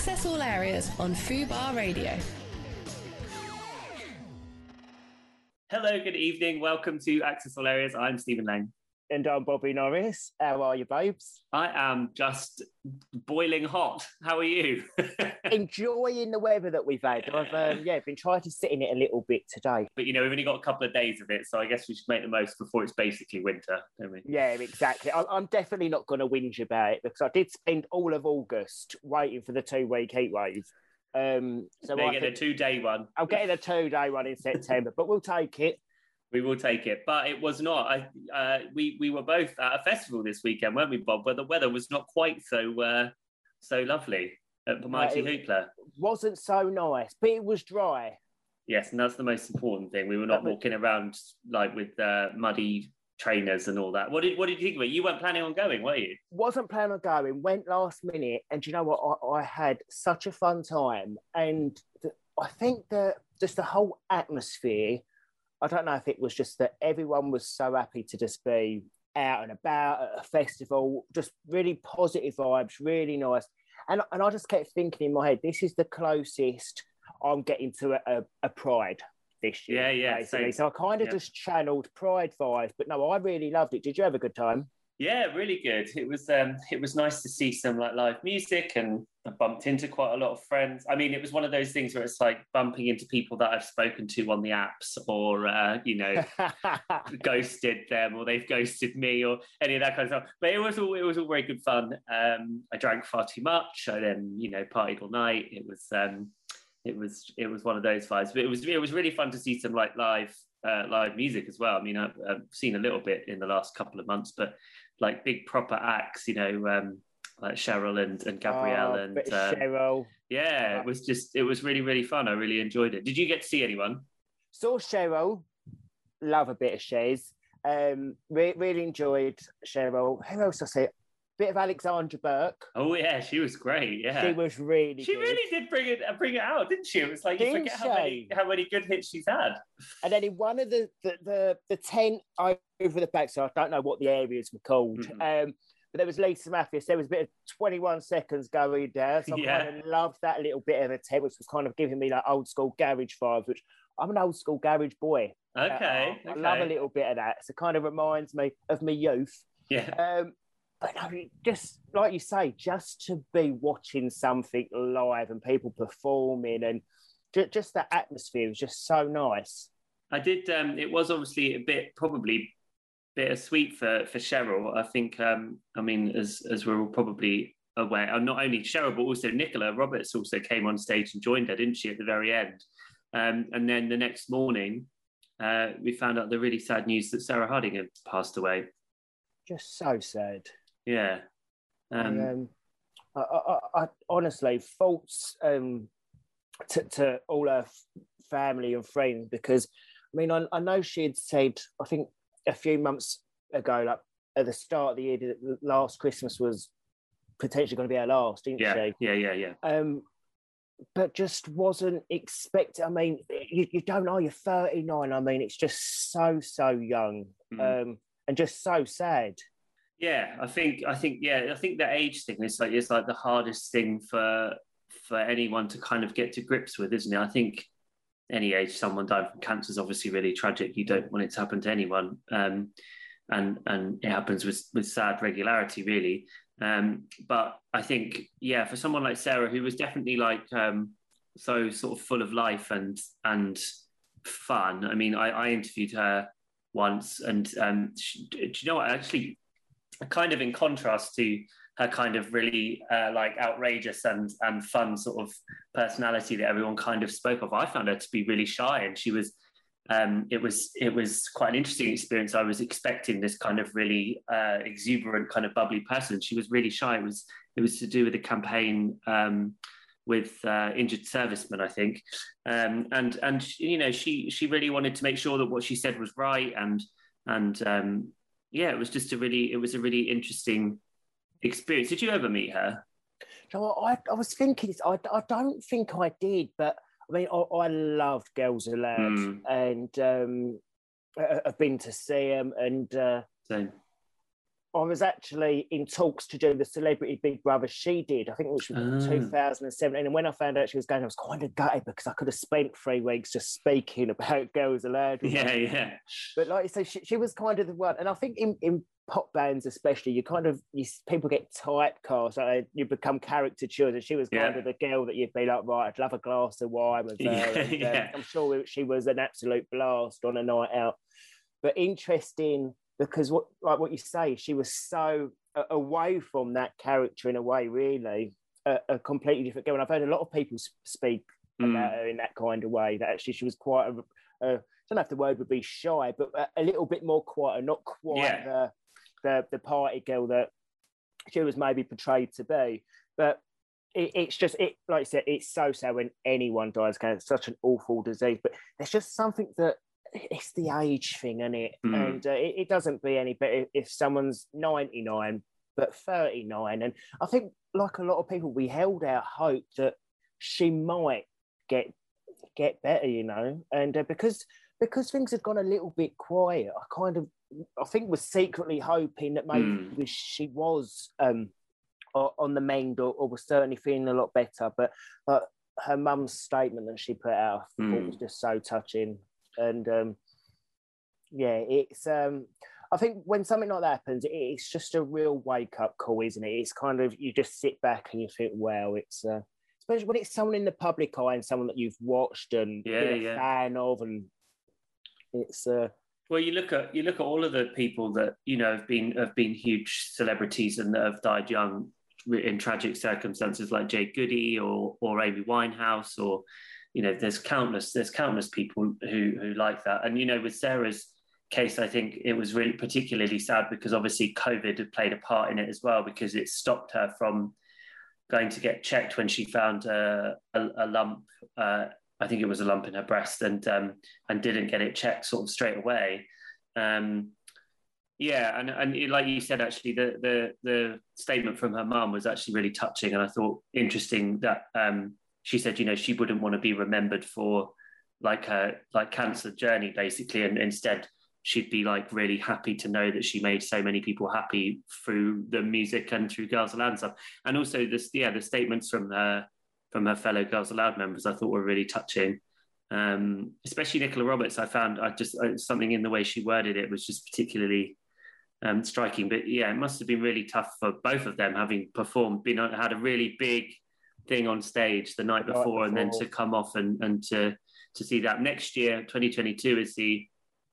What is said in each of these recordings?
Access all areas on Fubar Radio. Hello, good evening. Welcome to Access All Areas. I'm Stephen Lang. And I'm Bobby Norris. How are you, babes? I am just boiling hot. How are you? Enjoying the weather that we've had. I've been trying to sit in it a little bit today. But, we've only got a couple of days of it, so I guess we should make the most before it's basically winter, don't we? Yeah, exactly. I'm definitely not going to whinge about it because I did spend all of August waiting for the 2-week heat wave. So you're getting a 2-day one. I'm getting a 2-day one in September, but we'll take it. We will take it, but it was not. We were both at a festival this weekend, weren't we, Bob? Where the weather was not quite so lovely at the Mighty Hoopla. Wasn't so nice, but it was dry. Yes, and that's the most important thing. We were not walking around like with muddy trainers and all that. What did you think of it? You weren't planning on going, were you? Wasn't planning on going. Went last minute, and you know what? I had such a fun time, and I think that just the whole atmosphere. I don't know if it was just that everyone was so happy to just be out and about at a festival, just really positive vibes, really nice. And I just kept thinking in my head, this is the closest I'm getting to a Pride this year. Yeah. Basically. So I kind of just channeled Pride vibes. But no, I really loved it. Did you have a good time? Yeah, really good. It was nice to see some like live music, and I bumped into quite a lot of friends. I mean, it was one of those things where it's like bumping into people that I've spoken to on the apps, or ghosted them, or they've ghosted me, or any of that kind of stuff. But it was all very good fun. I drank far too much. I then partied all night. It was one of those vibes. But it was really fun to see some like live music as well. I mean, I've seen a little bit in the last couple of months, but like big proper acts, like Cheryl and Gabrielle and Cheryl. Yeah, it was really, really fun. I really enjoyed it. Did you get to see anyone? Saw Cheryl. Love a bit of Shez. Really enjoyed Cheryl. Who else I see? Bit of Alexandra Burke. Oh yeah, she was great. Yeah, she was really. She good. really did bring it out, didn't she? It was like you forget how many good hits she's had. And then in one of the tent over the back, so I don't know what the areas were called. Mm-hmm. But there was Lisa Matthews. There was a bit of 21 seconds going down. So I kind of loved that little bit of a tent, which was kind of giving me like old school garage vibes, which I'm an old school garage boy. Okay. I love a little bit of that. So it kind of reminds me of my youth. Yeah. But no, just like you say, just to be watching something live and people performing and just that atmosphere was just so nice. I did. It was obviously a bit probably bittersweet for Cheryl. I think. I mean, as we're all probably aware, and not only Cheryl but also Nicola Roberts also came on stage and joined her, didn't she, at the very end? And then the next morning, we found out the really sad news that Sarah Harding had passed away. Just so sad. Yeah. I honestly thoughts to all her family and friends, because I mean I know she had said, I think a few months ago, like at the start of the year, that last Christmas was potentially going to be her last, didn't she? Yeah. But just wasn't expecting. I mean, you don't know, you're 39. I mean, it's just so young, and just so sad. Yeah, I think the age thing is like the hardest thing for anyone to kind of get to grips with, isn't it? I think any age someone dying from cancer is obviously really tragic. You don't want it to happen to anyone, and it happens with sad regularity, really. But I think, for someone like Sarah, who was definitely like so sort of full of life and fun. I mean, I interviewed her once, and do you know what? Actually, kind of in contrast to her kind of really like outrageous and fun sort of personality that everyone kind of spoke of, I found her to be really shy, and she was. It was quite an interesting experience. I was expecting this kind of really exuberant, kind of bubbly person. She was really shy. It was to do with a campaign with injured servicemen, I think, and she really wanted to make sure that what she said was right, and it was just a really interesting experience. Did you ever meet her? So I was thinking, I don't think I did, but I mean, I loved Girls Aloud, and I've been to see them, and Same. I was actually in talks to do the Celebrity Big Brother she did. I think it was 2017. And when I found out she was going, I was kind of gutted because I could have spent 3 weeks just speaking about Girls Aloud. Yeah. But like you say, she was kind of the one. And I think in pop bands especially, people get typecast. Like you become caricatured. And she was kind of the girl that you'd be like, right, I'd love a glass of wine with her. I'm sure she was an absolute blast on a night out. But interesting, because what you say, she was so away from that character in a way, really, a completely different girl. And I've heard a lot of people speak about her in that kind of way, that actually she was quite I don't know if the word would be shy, but a little bit more quiet, not quite the party girl that she was maybe portrayed to be. But it's just, like you said, it's so sad when anyone dies. It's such an awful disease. But there's just something that, it's the age thing, isn't it? And it doesn't be any better if someone's 99 but 39. And I think, like a lot of people, we held out hope that she might get better, you know. And because things had gone a little bit quiet, I think was secretly hoping that maybe she was on the mend or was certainly feeling a lot better. But her mum's statement that she put out, I thought was just so touching. And it's I think when something like that happens, it's just a real wake-up call, isn't it? It's kind of, you just sit back and you think, wow, it's especially when it's someone in the public eye and someone that you've watched and been a fan of, and it's well, you look at all of the people that, you know, have been huge celebrities and that have died young in tragic circumstances, like Jay Goody or Amy Winehouse, or, you know, there's countless people who like that. And, you know, with Sarah's case, I think it was really particularly sad because obviously COVID had played a part in it as well, because it stopped her from going to get checked when she found a lump. I think it was a lump in her breast, and didn't get it checked sort of straight away. And like you said, actually, the statement from her mum was actually really touching, and I thought interesting that she said, you know, she wouldn't want to be remembered for her cancer journey, basically, and instead she'd be like really happy to know that she made so many people happy through the music and through Girls Aloud and stuff. And also the statements from her fellow Girls Aloud members, I thought were really touching. Especially Nicola Roberts, I found something in the way she worded it was just particularly striking. But yeah, it must have been really tough for both of them, having performed, had a really big thing on stage the night before, and then to come off and to see that. Next year, 2022, is the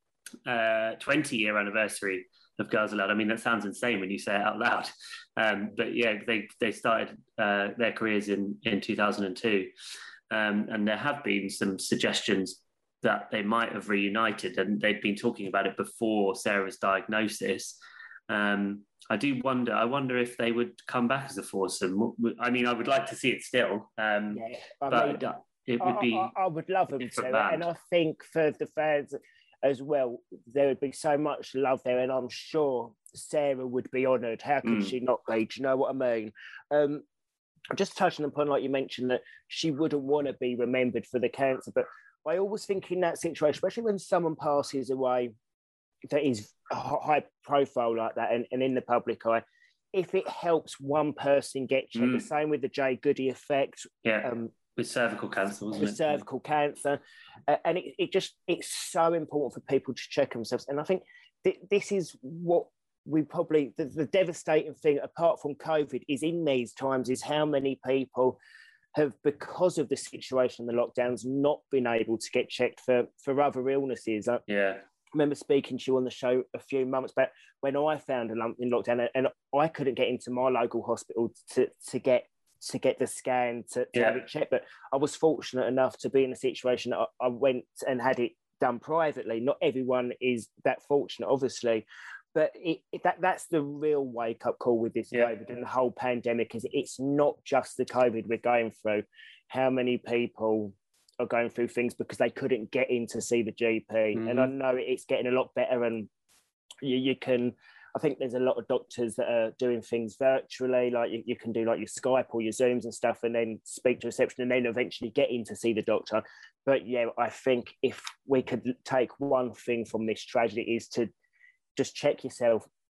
20-year anniversary of Girls Aloud. I mean, that sounds insane when you say it out loud. But yeah, they started their careers in 2002. And there have been some suggestions that they might have reunited, and they'd been talking about it before Sarah's diagnosis. I wonder if they would come back as a foursome. I mean, I would like to see it still. It would be. I would love them to, and I think for the fans as well, there would be so much love there, and I'm sure Sarah would be honoured. How could she not be? Do you know what I mean? Just touching upon, like you mentioned, that she wouldn't want to be remembered for the cancer, but I always think in that situation, especially when someone passes away that is high profile like that and in the public eye, if it helps one person get checked, the same with the Jay Goody effect. With cervical cancer, wasn't it? With cervical cancer. And it's so important for people to check themselves. And I think this is what we probably, the devastating thing, apart from COVID, is in these times, is how many people have, because of the situation, the lockdowns, not been able to get checked for other illnesses. I remember speaking to you on the show a few months back when I found a lump in lockdown, and I couldn't get into my local hospital to get the scan to have it checked. But I was fortunate enough to be in a situation that I went and had it done privately. Not everyone is that fortunate, obviously, but that's the real wake-up call with this COVID and the whole pandemic. Is it's not just the COVID we're going through. How many people are going through things because they couldn't get in to see the GP? And I know it's getting a lot better, and you can, I think there's a lot of doctors that are doing things virtually, like you can do like your Skype or your Zooms and stuff, and then speak to reception and then eventually get in to see the doctor. But yeah, I think if we could take one thing from this tragedy, is to just check yourself,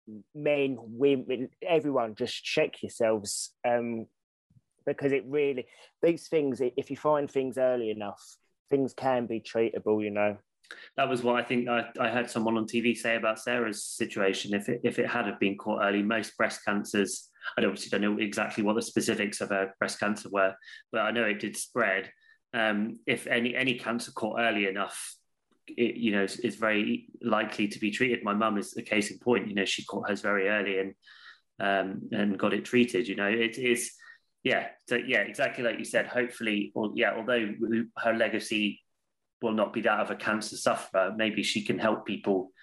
men, women, everyone, just check yourselves, because it really, these things, if you find things early enough, things can be treatable, you know. That was what I think I heard someone on TV say about Sarah's situation. If it had have been caught early, most breast cancers, I obviously don't know exactly what the specifics of her breast cancer were, but I know it did spread. If any cancer caught early enough, it, you know, is very likely to be treated. My mum is a case in point. You know, she caught hers very early and got it treated. You know, it is, yeah. So yeah, exactly like you said. Hopefully, or yeah, although her legacy will not be that of a cancer sufferer, maybe she can help people.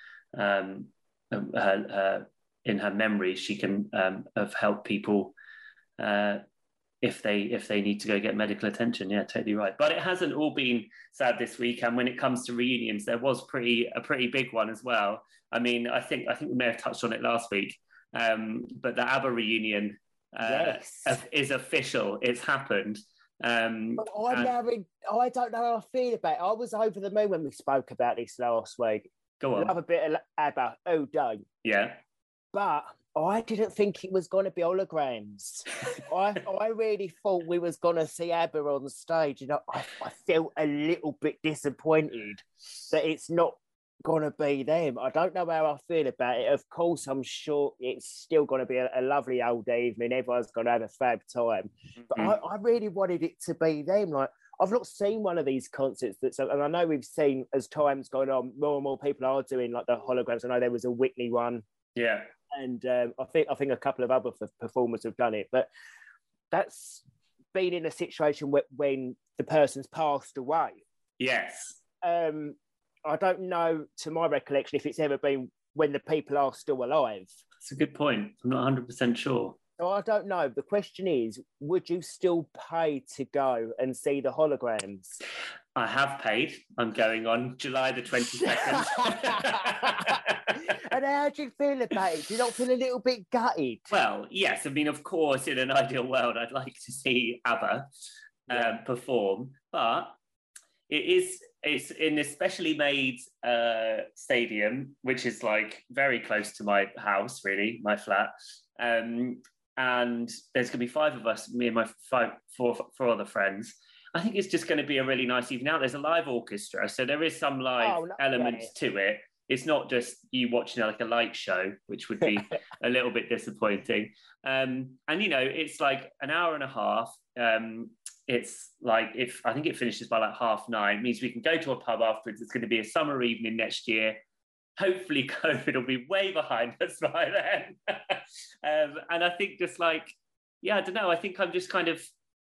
In her memory, she can have helped people if they need to go get medical attention. Yeah, totally right. But it hasn't all been sad this week, and when it comes to reunions, there was a pretty big one as well. I mean, I think we may have touched on it last week, but the ABBA reunion is official. It's happened. I don't know how I feel about it. I was over the moon when we spoke about this last week. Go on. Love a bit of ABBA. Oh, don't. Yeah. But I didn't think it was going to be holograms. I really thought we was going to see ABBA on the stage. You know, I felt a little bit disappointed that it's not going to be them. I don't know how I feel about it. Of course, I'm sure it's still going to be a lovely old evening. Everyone's going to have a fab time. But I really wanted it to be them. Like, I've not seen one of these concerts and I know we've seen, as time's gone on, more and more people are doing like the holograms. I know there was a Whitney one. Yeah. And I think a couple of other performers have done it. But that's been in a situation when the person's passed away. Yes. I don't know, to my recollection, if it's ever been when the people are still alive. That's a good point. I'm not 100% sure. So I don't know. The question is, would you still pay to go and see the holograms? I have paid. I'm going on July the 22nd. And how do you feel about it? Do you not feel a little bit gutted? Well, yes. I mean, of course, in an ideal world, I'd like to see ABBA perform, but it's in a specially made stadium, which is like very close to my house, really, my flat. And there's going to be 5 of us, me and my four other friends. I think it's just going to be a really nice evening out. There's a live orchestra, so there is some live elements to it. It's not just you watching like a light show, which would be a little bit disappointing. And, you know, it's like an hour and a half. It's like, I think it finishes by like 9:30, it means we can go to a pub afterwards. It's going to be a summer evening next year. Hopefully COVID will be way behind us by then. And I think just like, yeah, I don't know. I think I'm just kind of,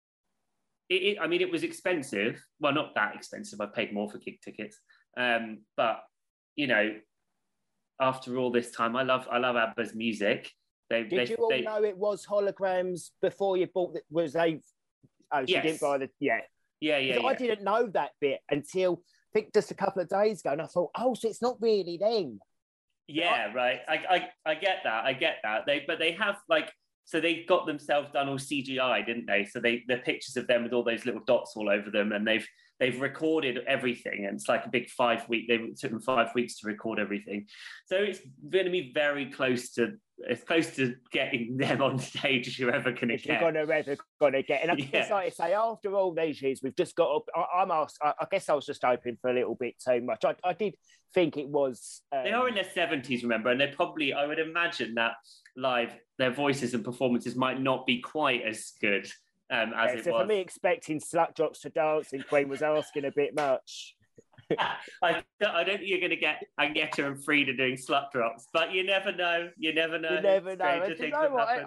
I mean, it was expensive. Well, not that expensive. I paid more for gig tickets. But, you know, after all this time, I love ABBA's music. Did you all know it was holograms before you bought it? Was they... Oh, she didn't buy the... Yeah. Yeah. I didn't know that bit until, I think, just a couple of days ago. And I thought, oh, so it's not really them. Yeah, right. I get that. They have like... So they got themselves done all CGI, didn't they? So the pictures of them with all those little dots all over them, and they've recorded everything, and it's like a big 5 week. They took them 5 weeks to record everything, so it's going to be very close to getting them on stage as you're ever going to get. You're ever going to get, and I guess, like I say, after all these years, we've just got. I guess I was just hoping for a little bit too much. I did think it was. They are in their 70s, remember, and they probably. I would imagine that live, their voices and performances might not be quite as good as it was. For me, expecting Slut Drops for Dancing Queen was asking a bit much. I don't think you're going to get Agneta and Frida doing Slut Drops, but you never know. You never know. And you know what?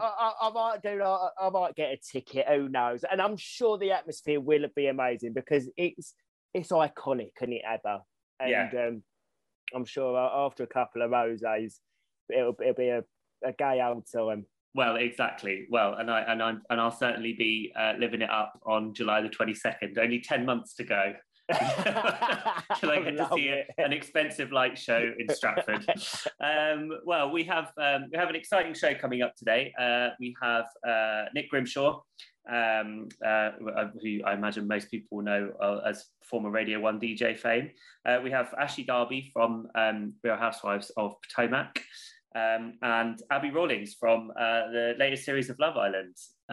I might get a ticket. Who knows? And I'm sure the atmosphere will be amazing because it's iconic, isn't it, ABBA? And I'm sure after a couple of rosés, it'll be a gay old time. Well, exactly. Well, and I'll certainly be living it up on July the 22nd. Only 10 months to go. Till I get to see an expensive light show in Stratford. Well, we have an exciting show coming up today. We have Nick Grimshaw, who I imagine most people know as former Radio 1 DJ fame. We have Ashley Darby from Real Housewives of Potomac. and Abby Rawlings from the latest series of Love Island.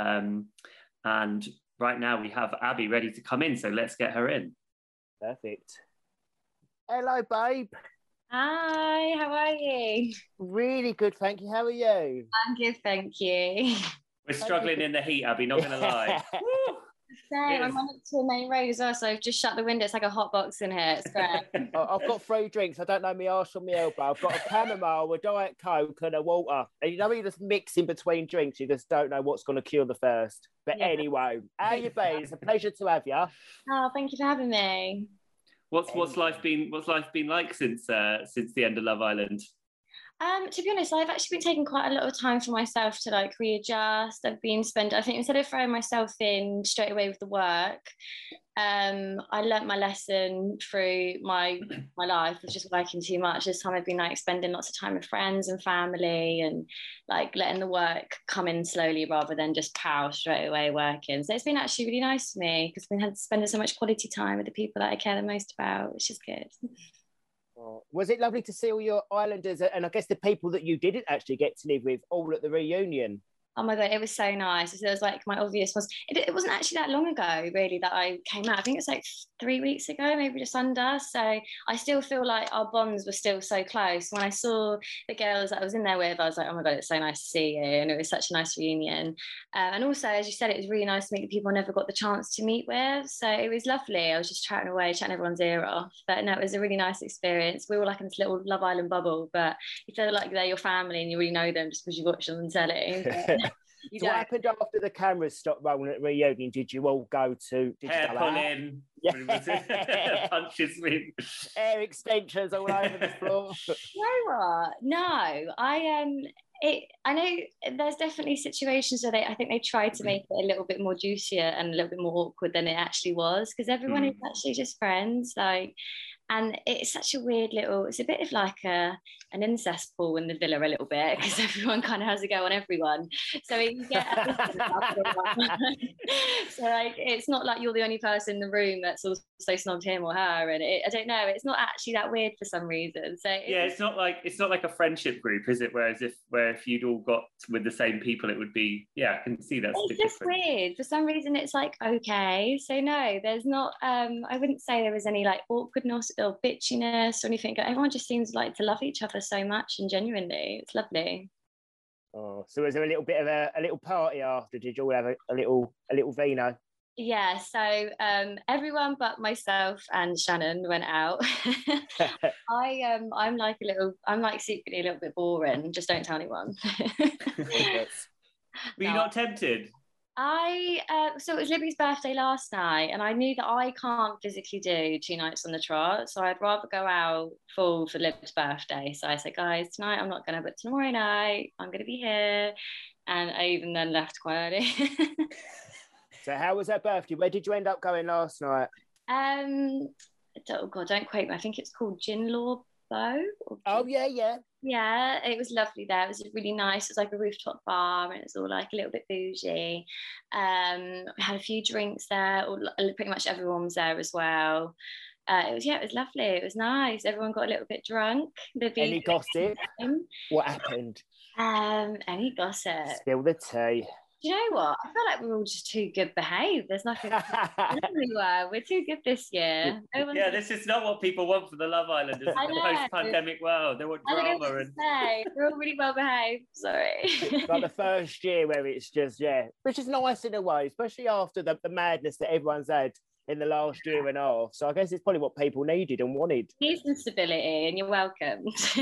And right now we have Abby ready to come in, so let's get her in. Perfect. Hello, babe. Hi, how are you? Really good, thank you. How are you? I'm good, thank you. We're struggling in the heat, Abby, not going to lie. Same, I'm on to the main road as well, so I've just shut the window. It's like a hot box in here. It's great. I've got 3 drinks. I don't know my arse from my elbow. I've got a chamomile, a Diet Coke and a water. And you know when you just mix in between drinks, you just don't know what's going to cure the first. But anyway, how you been? It's a pleasure to have you. Oh, thank you for having me. What's life been like since the end of Love Island? To be honest, I've actually been taking quite a lot of time for myself to like readjust. I think instead of throwing myself in straight away with the work, I learnt my lesson through my life of just working too much. This time I've been like spending lots of time with friends and family and like letting the work come in slowly rather than just power straight away working. So it's been actually really nice for me because I've been spending so much quality time with the people that I care the most about, which is good. Was it lovely to see all your islanders and I guess the people that you didn't actually get to live with all at the reunion? Oh my God, it was so nice. So it was like my obvious was, it wasn't actually that long ago, really, that I came out. I think it's like 3 weeks ago, maybe just under. So I still feel like our bonds were still so close. When I saw the girls that I was in there with, I was like, oh my God, it's so nice to see you. And it was such a nice reunion. And also, as you said, it was really nice to meet the people I never got the chance to meet with. So it was lovely. I was just chatting away, chatting everyone's ear off. But no, it was a really nice experience. We were like in this little Love Island bubble, but you feel like they're your family and you really know them just because you watch them on telly. So what happened after the cameras stopped rolling at the reunion? Did you all go to hair pulling? Yeah. Punches with hair extensions all over the floor. You know what? No, I know there's definitely situations where I think they tried to make it a little bit more juicier and a little bit more awkward than it actually was because everyone is actually just friends, like. And it's such a weird it's a bit of like an incest pool in the villa a little bit because everyone kind of has a go on everyone. So you get so like it's not like you're the only person in the room that's also snobbed him or her, and I don't know, it's not actually that weird for some reason. So it's not like a friendship group, is it? Whereas if you'd all got with the same people, it would be I can see that's it's just different. Weird for some reason. It's like okay, so no, there's not. I wouldn't say there was any like awkwardness or bitchiness or anything. Everyone just seems like to love each other so much and genuinely. It's lovely. Oh, so was there a little bit of a little party after? Did you all have a little vino? Yeah, so everyone but myself and Shannon went out. I'm like secretly a little bit boring. Just don't tell anyone. Were you not tempted? So it was Libby's birthday last night, and I knew that I can't physically do 2 nights on the trot, so I'd rather go out full for Libby's birthday. So I said, guys, tonight I'm not going to, but tomorrow night I'm going to be here. And I even then left quite early. So how was her birthday? Where did you end up going last night? Oh God, don't quote me. I think it's called Jinlaw Bow. Oh yeah. Yeah, it was lovely there. It was really nice. It was like a rooftop bar and it was all like a little bit bougie. We had a few drinks there. Pretty much everyone was there as well. It was lovely. It was nice. Everyone got a little bit drunk. Any gossip? What happened? Any gossip? Spill the tea. Do you know what? I feel like we're all just too good behaved. There's nothing. We're too good this year. This is not what people want for the Love Island. It's the post-pandemic world. They want drama we're all really well behaved. Sorry. Like the first year where it's just which is nice in a way, especially after the madness that everyone's had in the last year and a half. So I guess it's probably what people needed and wanted. Need some stability, and you're welcome.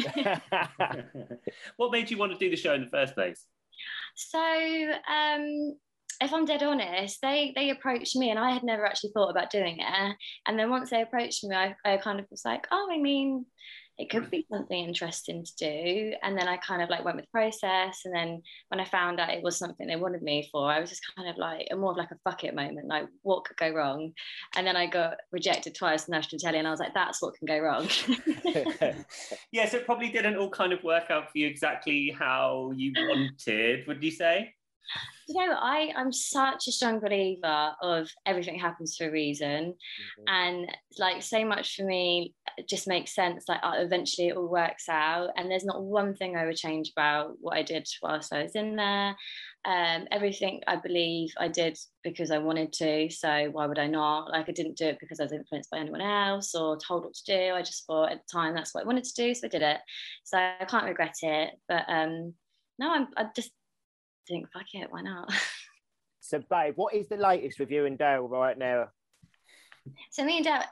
What made you want to do the show in the first place? So if I'm dead honest, they approached me and I had never actually thought about doing it. And then once they approached me, I kind of was like, oh, I mean, it could be something interesting to do. And then I kind of like went with the process. And then when I found out it was something they wanted me for, I was just kind of like more of like a fuck it moment, like what could go wrong? And then I got rejected twice on national telly and I was like, that's what can go wrong. Yes, it probably didn't all kind of work out for you exactly how you wanted, would you say? You know, I'm such a strong believer of everything happens for a reason, and like so much for me it just makes sense. Like eventually it all works out, and there's not one thing I would change about what I did whilst I was in there. Everything I believe I did because I wanted to. So why would I not? Like I didn't do it because I was influenced by anyone else or told what to do. I just thought at the time that's what I wanted to do, so I did it. So I can't regret it. But no, I just think, fuck it, why not? So, babe, what is the latest with you and Dale right now? So me and Dale,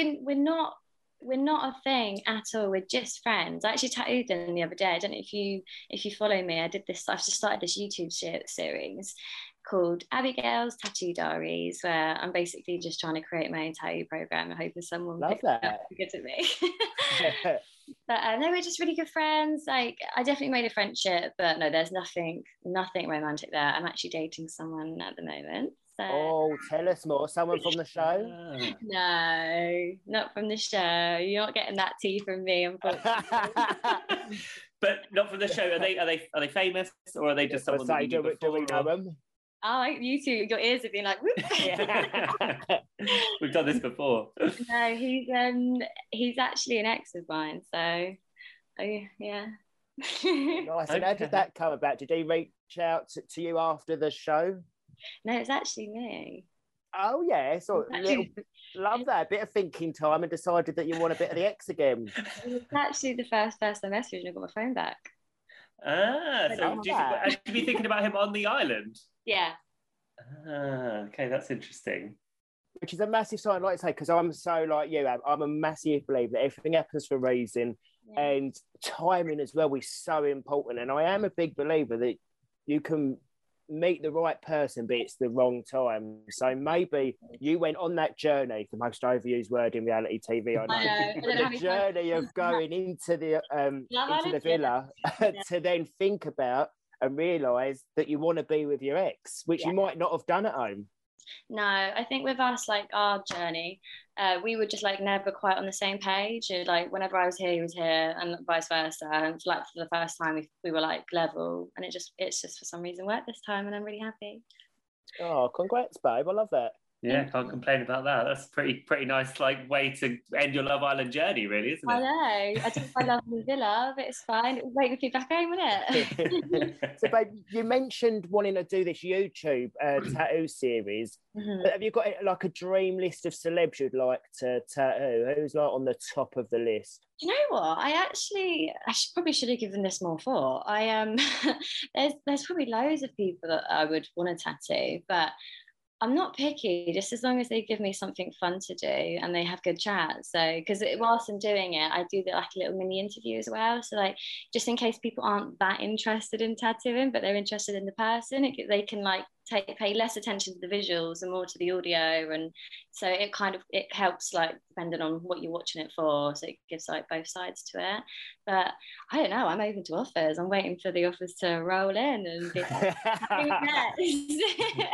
we're not a thing at all. We're just friends. I actually tattooed them the other day. I don't know if you follow me. I've just started this YouTube series called Abigail's Tattoo Diaries, where I'm basically just trying to create my own tattoo program and hoping someone Love that. good at me. But no, we're just really good friends. Like I definitely made a friendship, but no, there's nothing romantic there. I'm actually dating someone at the moment. So. Oh, tell us more. Someone from the show? No, not from the show. You're not getting that tea from me, unfortunately. But not from the show. Are they famous, or are they just someone that you knew before? Do we know them? Oh, you two, your ears have been like, whoop. We've done this before. No, he's actually an ex of mine. So, yeah. Nice. And how did that come about? Did he reach out to you after the show? No, it's actually me. Oh yeah, so love that. A bit of thinking time and decided that you want a bit of the ex again. It was actually the first person I messaged and I got my phone back. So did you be thinking about him on the island? Yeah. Okay, that's interesting. Which is a massive sign, like I say, because I'm so like you. I'm a massive believer that everything happens for a reason, and timing as well is so important. And I am a big believer that you can meet the right person, but it's the wrong time. So maybe you went on that journey, the most overused word in reality TV, I know. But the journey of going into the villa to then think about and realise that you want to be with your ex, which you might not have done at home. No, I think with us, like our journey, we were just like never quite on the same page. Like whenever I was here, he was here, and vice versa. And like for the first time, we were like level, and it's just for some reason worked this time, and I'm really happy. Oh, congrats, babe! I love that. Yeah, can't complain about that. That's pretty nice, like way to end your Love Island journey, really, isn't it? I know. I took my love in the villa, but it's fine. It was waiting for you back home, wasn't it? So, babe, you mentioned wanting to do this YouTube tattoo series. Mm-hmm. Have you got like a dream list of celebs you'd like to tattoo? Who's like on the top of the list? You know what? I probably should have given this more thought. There's probably loads of people that I would want to tattoo, but I'm not picky, just as long as they give me something fun to do and they have good chat. So, because whilst I'm doing it, I do like a little mini interview as well. So, like, just in case people aren't that interested in tattooing, but they're interested in the person, they can like pay less attention to the visuals and more to the audio. And so it helps, like, depending on what you're watching it for. So it gives like both sides to it. But I don't know, I'm open to offers. I'm waiting for the offers to roll in and be like,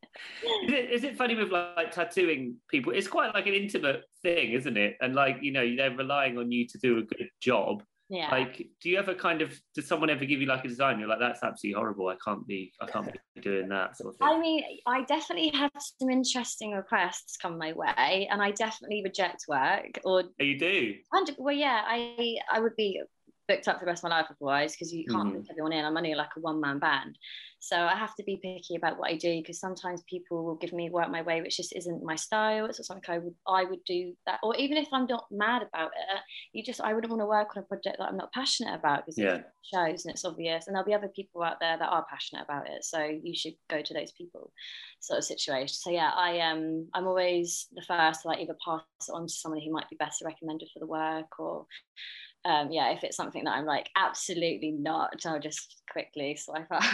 Is it funny with like tattooing people? It's quite like an intimate thing, isn't it? And like, you know, they're relying on you to do a good job. Yeah. Like, do you ever does someone ever give you like a design? You're like, that's absolutely horrible. I can't be doing that sort of thing. I mean, I definitely have some interesting requests come my way, and I definitely reject work. Or you do? Well, yeah, I would be booked up for the rest of my life otherwise, because you can't book everyone in. I'm only like a one-man band, so I have to be picky about what I do, because sometimes people will give me work my way which just isn't my style. It's not something I would do that, or even if I'm not mad about it, I wouldn't want to work on a project that I'm not passionate about, because it shows and it's obvious, and there'll be other people out there that are passionate about it, so you should go to those people, sort of situation. So yeah, I'm always the first to like either pass it on to someone who might be better recommended for the work, or if it's something that I'm like, absolutely not, I'll just quickly swipe up.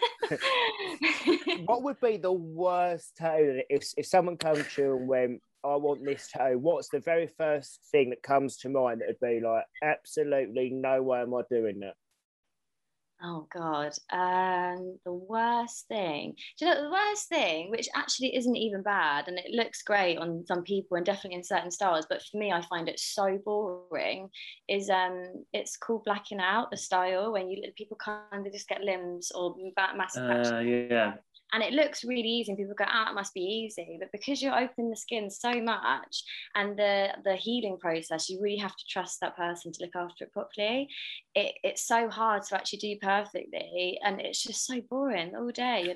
What would be the worst tattoo if someone comes to you and went, I want this tattoo? What's the very first thing that comes to mind that would be like, absolutely no way am I doing that? Oh God, the worst thing. Do you know the worst thing, which actually isn't even bad, and it looks great on some people and definitely in certain styles, but for me, I find it so boring. Is it's called blacking out, the style when people kind of just get limbs or massive. Yeah. And it looks really easy and people go, it must be easy. But because you're opening the skin so much and the healing process, you really have to trust that person to look after it properly. It's so hard to actually do perfectly, and it's just so boring all day.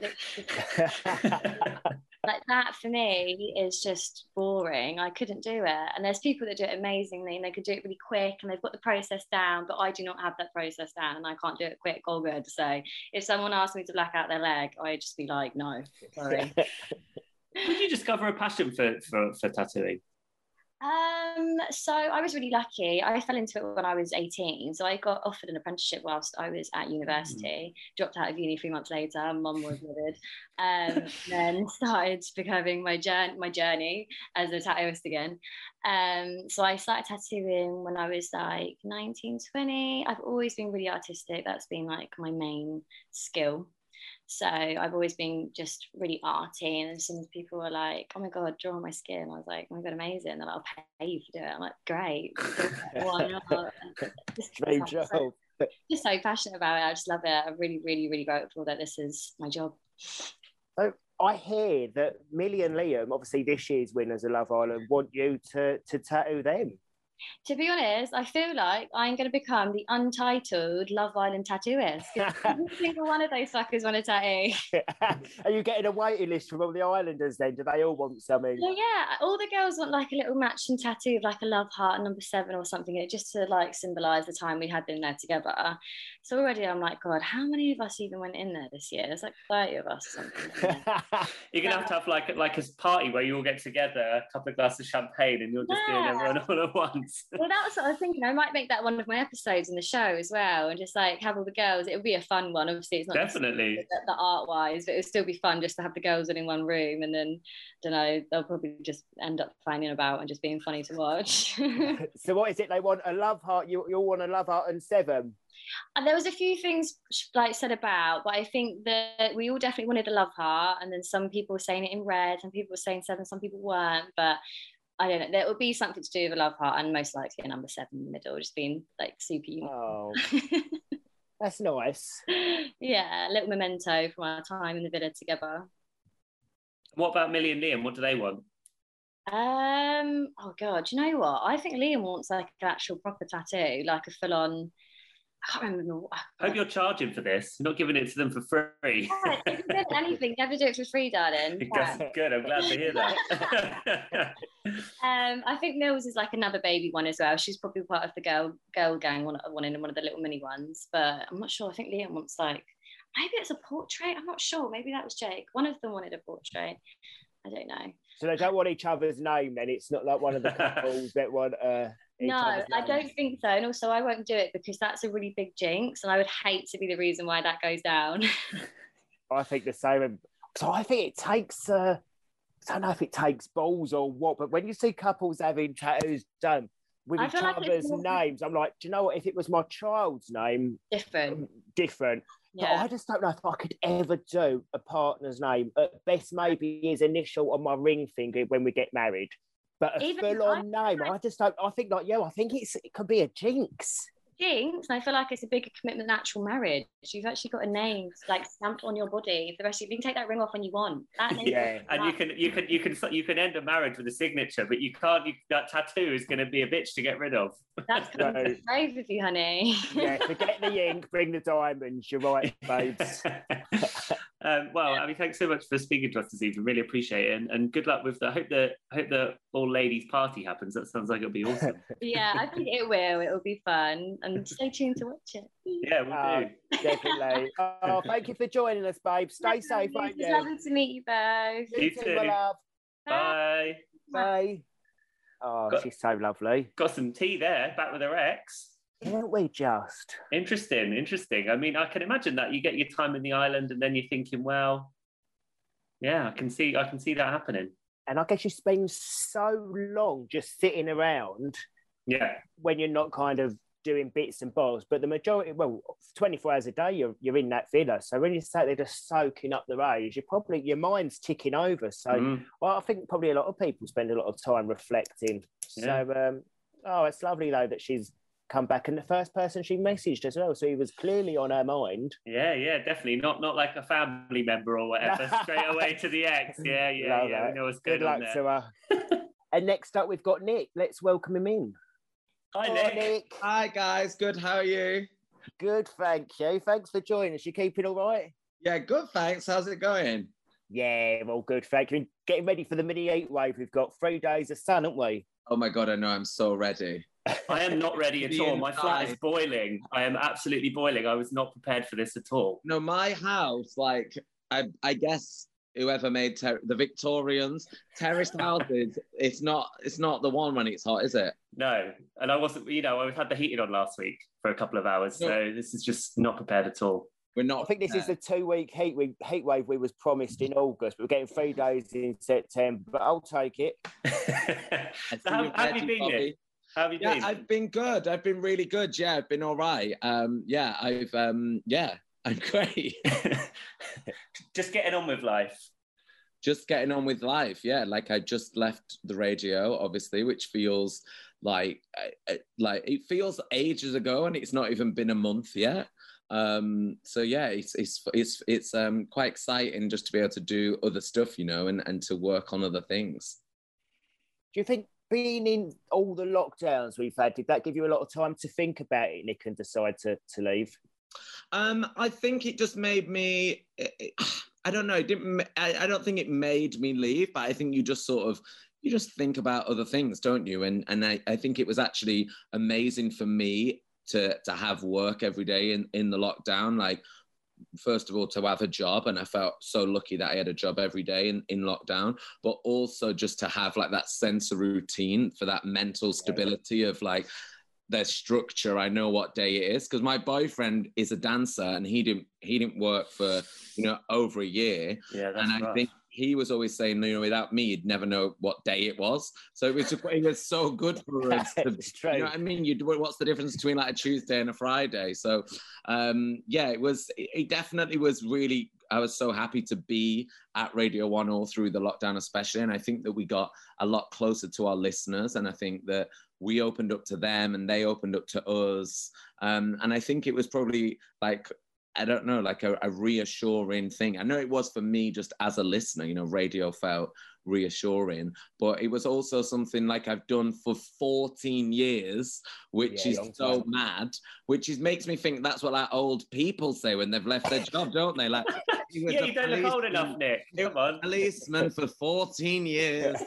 Like that for me is just boring. I couldn't do it. And there's people that do it amazingly and they can do it really quick and they've got the process down, but I do not have that process down and I can't do it quick or good. So if someone asked me to black out their leg, I'd just be like, no, sorry. Did you discover a passion for tattooing? So I was really lucky. I fell into it when I was 18. So I got offered an apprenticeship whilst I was at university, dropped out of uni 3 months later, mum was livid. Then started becoming my journey as a tattooist again. So I started tattooing when I was like 19, 20. I've always been really artistic. That's been like my main skill. So I've always been just really arty, and as soon as people were like, oh my god, draw on my skin, I was like, oh my god, amazing. And I'll pay you to do it. I'm like, great. Why not? Just so passionate about it. I just love it. I'm really, really, really grateful that this is my job. So I hear that Millie and Liam, obviously this year's winners of Love Island, want you to tattoo them. To be honest, I feel like I'm going to become the untitled Love Island tattooist. Every single one of those fuckers want a tattoo. Are you getting a waiting list from all the islanders then? Do they all want something? Well, yeah, all the girls want like a little matching tattoo of like a love heart number 7 or something, just to like symbolise the time we had been there together. So already I'm like, God, how many of us even went in there this year? There's like 30 of us or something. You're going to have like a party where you all get together, a couple of glasses of champagne, and you're just doing everyone all at once. Well, that's what I was thinking. I might make that one of my episodes in the show as well, and just like have all the girls. It would be a fun one. Obviously, it's not definitely the art wise, but it would still be fun just to have the girls in one room, and then don't know, they'll probably just end up finding about and just being funny to watch. So what is it they want? A love heart? You all want a love heart and 7? And there was a few things like said about, but I think that we all definitely wanted a love heart, and then some people were saying it in red, some people were saying 7, some people weren't, but I don't know. There would be something to do with a love heart, and most likely a number 7 in the middle, just being like super unique. Oh, that's nice. Yeah, a little memento from our time in the villa together. What about Millie and Liam? What do they want? Oh god, do you know what? I think Liam wants like an actual proper tattoo, like a full-on. I can't remember. I hope you're charging for this. You're not giving it to them for free. Yeah, if you get anything, never do it for free, darling. Yeah. Good, I'm glad to hear that. I think Mills is like another baby one as well. She's probably part of the girl gang, one in one of the little mini ones. But I'm not sure. I think Liam wants like, maybe it's a portrait. I'm not sure. Maybe that was Jake. One of them wanted a portrait. I don't know. So they don't want each other's name then? It's not like one of the couples that want... No, I don't think so. And also I won't do it because that's a really big jinx and I would hate to be the reason why that goes down. I think the same. So I think it takes, I don't know if it takes balls or what, but when you see couples having tattoos done with each other's names, I'm like, do you know what? If it was my child's name... Different. Yeah. But I just don't know if I could ever do a partner's name. At best, maybe his initial on my ring finger when we get married. But a full-on name, I just don't. I think like, I think it could be a jinx. Jinx, and I feel like it's a bigger commitment than actual marriage. You've actually got a name like stamped on your body. The rest of you can take that ring off when you want. And you can end a marriage with a signature, but you can't. That tattoo is going to be a bitch to get rid of. That's brave of you, honey. Yeah, forget the ink, bring the diamonds. You're right, babes. Well, I mean, thanks so much for speaking to us this evening. Really appreciate it, and good luck with the. I hope the all ladies party happens. That sounds like it'll be awesome. Yeah, I think it will. It'll be fun, and stay tuned to watch it. Yeah, we'll do. Definitely. Oh, thank you for joining us, babe. Stay safe, won't you? It's lovely to meet you both. You too, my love. Bye. Bye. Oh, she's so lovely. Got some tea there, back with her ex. Can't we just? Interesting. I mean, I can imagine that you get your time in the island and then you're thinking, well, yeah, I can see that happening. And I guess you spend so long just sitting around. Yeah. When you're not kind of doing bits and bobs, but the majority, 24 hours a day, you're in that villa. So when you say they're just soaking up the rays, your mind's ticking over. So I think probably a lot of people spend a lot of time reflecting. Yeah. So, it's lovely though that she's come back, and the first person she messaged as well. So he was clearly on her mind. Yeah, definitely. Not like a family member or whatever. Straight away to the ex. Yeah. We know what's going on there. Good luck to her. And next up, we've got Nick. Let's welcome him in. Hi, Nick. Hi, guys. Good. How are you? Good, thank you. Thanks for joining us. You keeping all right? Yeah, good, thanks. How's it going? Yeah, all good, thank you. Getting ready for the mini heat wave. We've got 3 days of sun, haven't we? Oh my God, I know. I'm so ready. I am not ready at all. My flat is boiling. I am absolutely boiling. I was not prepared for this at all. No, my house, like, I guess whoever made the Victorians, terraced houses, it's not the one when it's hot, is it? No. And I wasn't, I had the heating on last week for a couple of hours. No. So this is just not prepared at all. We're not. I think this is the 2-week heat wave we was promised in August, but we're getting 3 days in September. But I'll take it. So how have you been, Nick? How have you been? I've been good. I've been really good. Yeah, I've been all right. I'm great. Just getting on with life. Just getting on with life. Yeah, like I just left the radio, obviously, which feels like it feels ages ago, and it's not even been a month yet. So yeah, it's quite exciting just to be able to do other stuff, and to work on other things. Do you think being in all the lockdowns we've had, did that give you a lot of time to think about it, Nick, and decide to leave? I think it just made me, I don't know, I don't think it made me leave, but I think you just think about other things, don't you? And I think it was actually amazing for me to have work every day in the lockdown. Like, first of all, to have a job, and I felt so lucky that I had a job every day in lockdown, but also just to have like that sense of routine, for that mental stability of like, there's structure. I know what day it is, because my boyfriend is a dancer and he didn't work for over a year. Yeah, that's and I think he was always saying, without me, you'd never know what day it was. So it was so good for us. You know what I mean? What's the difference between like a Tuesday and a Friday? So it definitely was really, I was so happy to be at Radio 1 all through the lockdown especially. And I think that we got a lot closer to our listeners. And I think that we opened up to them and they opened up to us. And I think it was probably like, I don't know, like a reassuring thing. I know it was for me just as a listener, radio felt reassuring, but it was also something like I've done for 14 years, which is so mad, makes me think that's what like old people say when they've left their job, don't they? Like, yeah, you don't look old enough, Nick. Come on. Policeman for 14 years.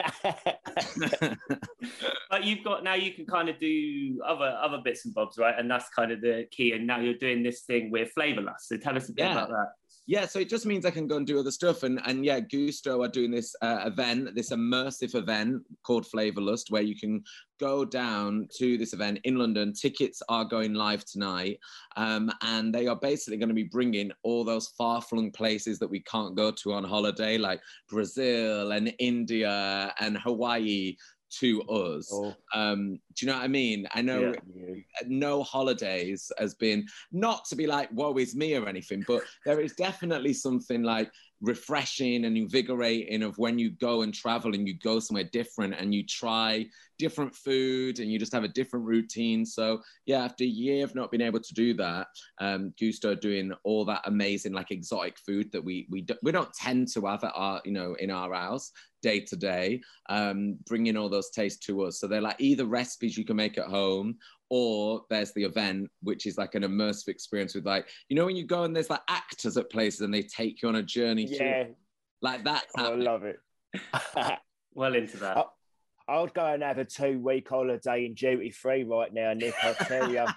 But you've got, now you can kind of do other bits and bobs, right? And that's kind of the key. And now you're doing this thing with Flavorlust. So tell us a bit about that. Yeah, so it just means I can go and do other stuff. And yeah, Gusto are doing this event, this immersive event called Flavorlust, where you can go down to this event in London. Tickets are going live tonight. And they are basically going to be bringing all those far-flung places that we can't go to on holiday, like Brazil and India and Hawaii, to us. Do you know what I mean? I know no holidays has been, not to be like woe is me or anything, but there is definitely something like refreshing and invigorating of when you go and travel and you go somewhere different and you try different food and you just have a different routine. So yeah, after a year of not being able to do that, Gusto are doing all that amazing like exotic food that we don't tend to have at our, in our house day to day, bringing all those tastes to us. So they're like either recipes you can make at home, or there's the event, which is like an immersive experience with like, when you go and there's like actors at places and they take you on a journey through, like that. I love it. Well into that. I would go and have a 2-week holiday in duty free right now, Nick, I'll tell you.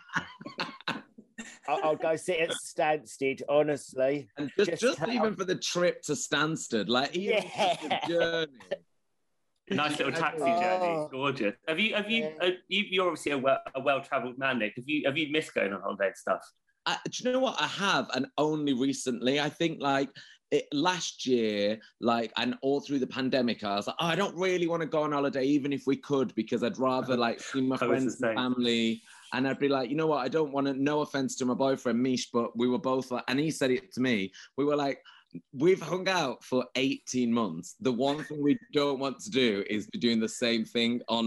I'll go sit at Stansted, honestly. And just even for the trip to Stansted, like even the journey. Nice little taxi journey, gorgeous. You're obviously a well-travelled man, Nick. Have you missed going on holiday and stuff? Do you know what I have? And only recently, I think like last year, like, and all through the pandemic, I was like, I don't really want to go on holiday, even if we could, because I'd rather like see my friends and family. And I'd be like, you know what? I don't want to, no offense to my boyfriend, Mish, but we were both like, and he said it to me, we were like, we've hung out for 18 months. The one thing we don't want to do is be doing the same thing on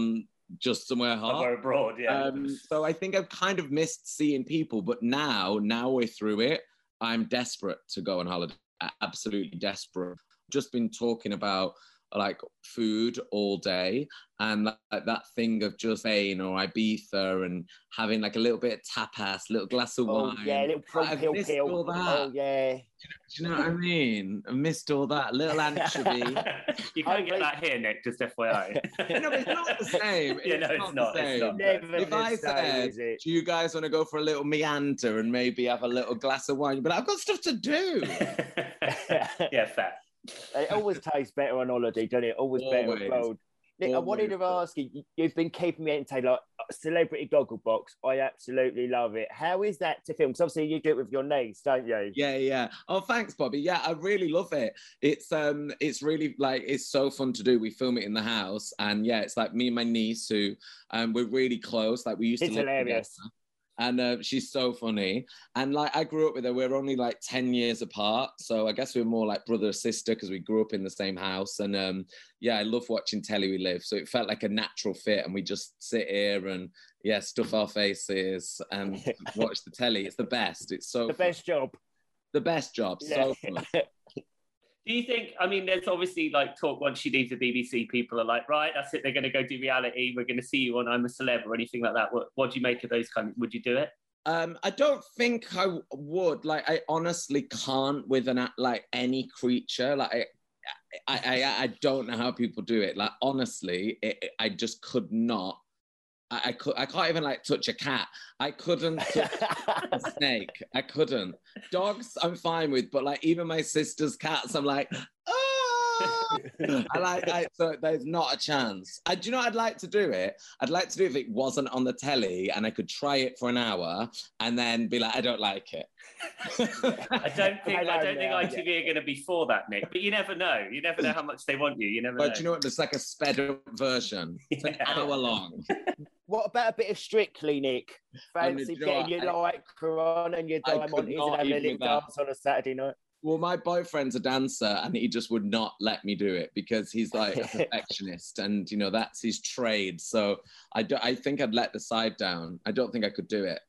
just somewhere hot. Somewhere abroad, yeah. So I think I've kind of missed seeing people, but now we're through it. I'm desperate to go on holiday, absolutely desperate. Just been talking about like food all day, and like that thing of just Spain or Ibiza and having like a little bit of tapas, little glass of wine. Yeah, little pil. All that. Oh yeah. Do you know what I mean? I missed all that. Little anchovy. You can't get that here, Nick, just FYI. No, but it's not the same. It's not. If I said, do you guys want to go for a little meander and maybe have a little glass of wine? But I've got stuff to do. Yeah, fair. It always tastes better on holiday, doesn't it? Always better abroad. Nick, I wanted to ask you, you've been keeping me entertained, like Celebrity Gogglebox. I absolutely love it. How is that to film? Because obviously you do it with your niece, don't you? Yeah. Oh, thanks, Bobby. Yeah, I really love it. It's really like, it's so fun to do. We film it in the house, and yeah, it's like me and my niece who we're really close. Like we used to live hilarious. Together. And she's so funny. And like I grew up with her. We're only like 10 years apart. So I guess we're more like brother or sister because we grew up in the same house. And yeah, I love watching telly we live. So it felt like a natural fit. And we just sit here and yeah, stuff our faces and watch the telly. It's the best. It's so best job. The best job. So fun. Do you think, I mean, there's obviously like talk once she leaves the BBC, people are like, right, that's it, they're going to go do reality, we're going to see you on I'm a Celeb or anything like that. What do you make of those kind of, would you do it? I don't think I would. Like, I honestly can't with like any creature. Like, I don't know how people do it. Like, honestly, I just could not. I can't even like touch a cat. I couldn't touch a snake. I couldn't. Dogs, I'm fine with, but like even my sister's cats, I'm like, so there's not a chance. Do you know what I'd like to do it? I'd like to do it if it wasn't on the telly and I could try it for an hour and then be like, I don't like it. I don't think ITV are going to be for that, Nick. But you never know. You never know how much they want you. You never know. But you know what? There's like a sped up version. It's an hour long. What about a bit of Strictly, Nick? Fancy getting your lycra on and your diamonds and having a little dance on a Saturday night? Well, my boyfriend's a dancer and he just would not let me do it because he's like a perfectionist and, you know, that's his trade. So I think I'd let the side down. I don't think I could do it.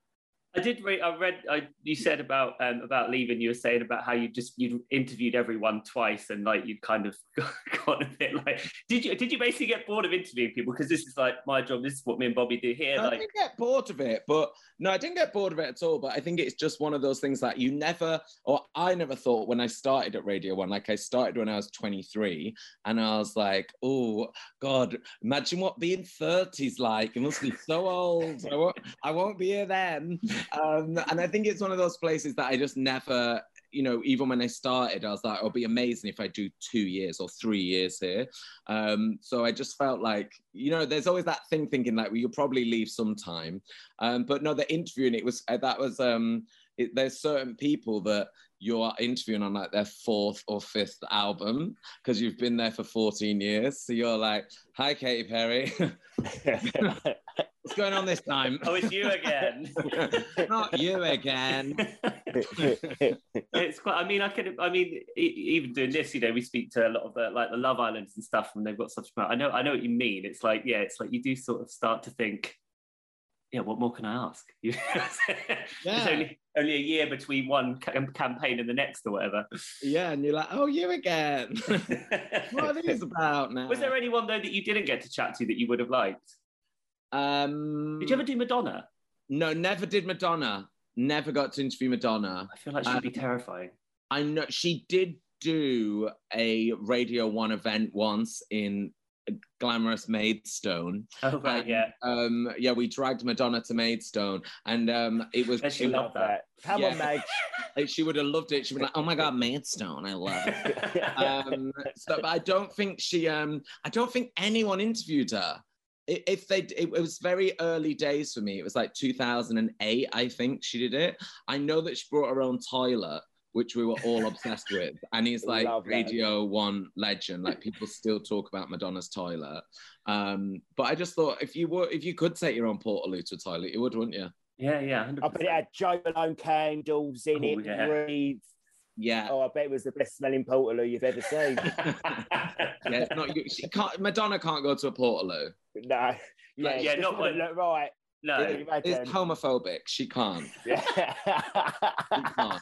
You said about leaving, you were saying about how you'd interviewed everyone twice and like you'd kind of got a bit like, did you basically get bored of interviewing people? Because this is like my job, this is what me and Bobby do here. I didn't get bored of it, but no, I didn't get bored of it at all. But I think it's just one of those things that I never thought when I started at Radio 1, like I started when I was 23 and I was like, oh God, imagine what being 30's like. It must be so old. I won't be here then. And I think it's one of those places that I just never, you know, even when I started, I was like, it'll be amazing if I do 2 years or 3 years here. So I just felt like, you know, there's always that thing thinking like, well, you'll probably leave sometime. But no, the interviewing, there's certain people that you're interviewing on like their 4th or 5th album because you've been there for 14 years. So you're like, hi, Katy Perry. What's going on this time? Oh, it's you again. Not you again. It's quite. Even doing this, you know, we speak to a lot of the Love Islands and stuff, and they've got such. I know what you mean. It's like, yeah, it's like you do sort of start to think, yeah, what more can I ask? There's only a year between one campaign and the next or whatever. Yeah, and you're like, oh, you again. What are these about now? Was there anyone though that you didn't get to chat to that you would have liked? Did you ever do Madonna? No, never did Madonna. Never got to interview Madonna. I feel like she'd be terrifying. I know she did do a Radio 1 event once in glamorous Maidstone. Oh right, yeah. Yeah, we dragged Madonna to Maidstone, and it was. She loved that. Come on, Meg. She would have loved it. She would be like, "Oh my God, Maidstone, I love it." But I don't think I don't think anyone interviewed her. It was very early days for me. It was like 2008, I think she did it. I know that she brought her own toilet, which we were all obsessed with. And he's like Radio 1 legend. Like people still talk about Madonna's toilet. But I just thought if you could take your own Portaloo to a toilet, you would, wouldn't you? Yeah, 100%. I bet it had Joe Malone candles in it, yeah. wreaths. Yeah. Oh, I bet it was the best smelling Portaloo you've ever seen. Yeah, it's not. Madonna can't go to a Portaloo. No. Yeah, yeah, it not wouldn't look right. No. It's homophobic. She can't. Yeah. She can't.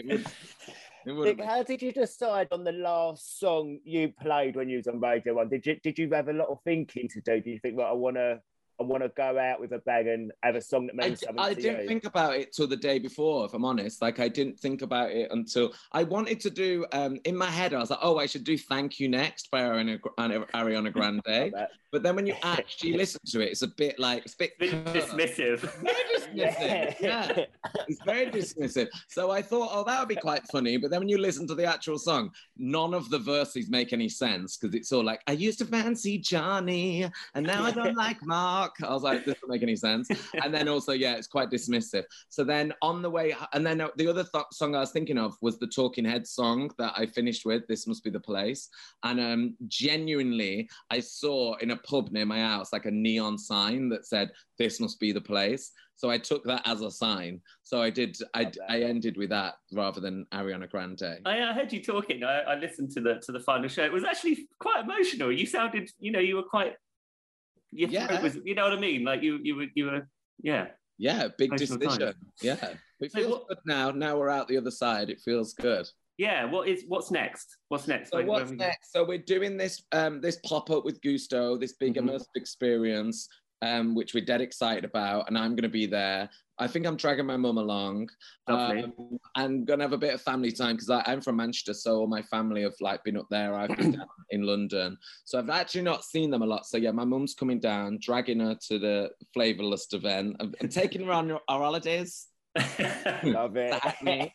It would Nick, how did you decide on the last song you played when you was on Radio 1? Did you have a lot of thinking to do? Did you think, well, I want to go out with a bag and have a song that means something to you? I didn't think about it till the day before, if I'm honest. Like, I didn't think about it until I wanted to do, in my head, I was like, oh, I should do Thank You Next by Ariana Grande. But then when you actually listen to it, it's a bit dismissive. Very dismissive. Yeah. It's very dismissive. So I thought, oh, that would be quite funny. But then when you listen to the actual song, none of the verses make any sense because it's all like, I used to fancy Johnny and now I don't like Mark. I was like, this doesn't make any sense. And then also, yeah, it's quite dismissive. So then on the way, and then the other song I was thinking of was the Talking Heads song that I finished with, This Must Be the Place. And genuinely, I saw in a pub near my house like a neon sign that said, This Must Be the Place. So I took that as a sign. So I ended with that rather than Ariana Grande. I heard you talking. I listened to the final show. It was actually quite emotional. You sounded, you were quite... Yeah, was, you know what I mean? Like you were, yeah. Yeah, big decision. Time. Yeah, it feels good now. Now we're out the other side. It feels good. Yeah. What's next? What's next? So what's next? So we're doing this this pop up with Gusto, this big immersive experience, which we're dead excited about, and I'm going to be there. I think I'm dragging my mum along. I'm going to have a bit of family time because I'm from Manchester, so all my family have like been up there. I've been down in London. So I've actually not seen them a lot. So yeah, my mum's coming down, dragging her to the Flavourlust event. I'm taking her on our holidays. Love it.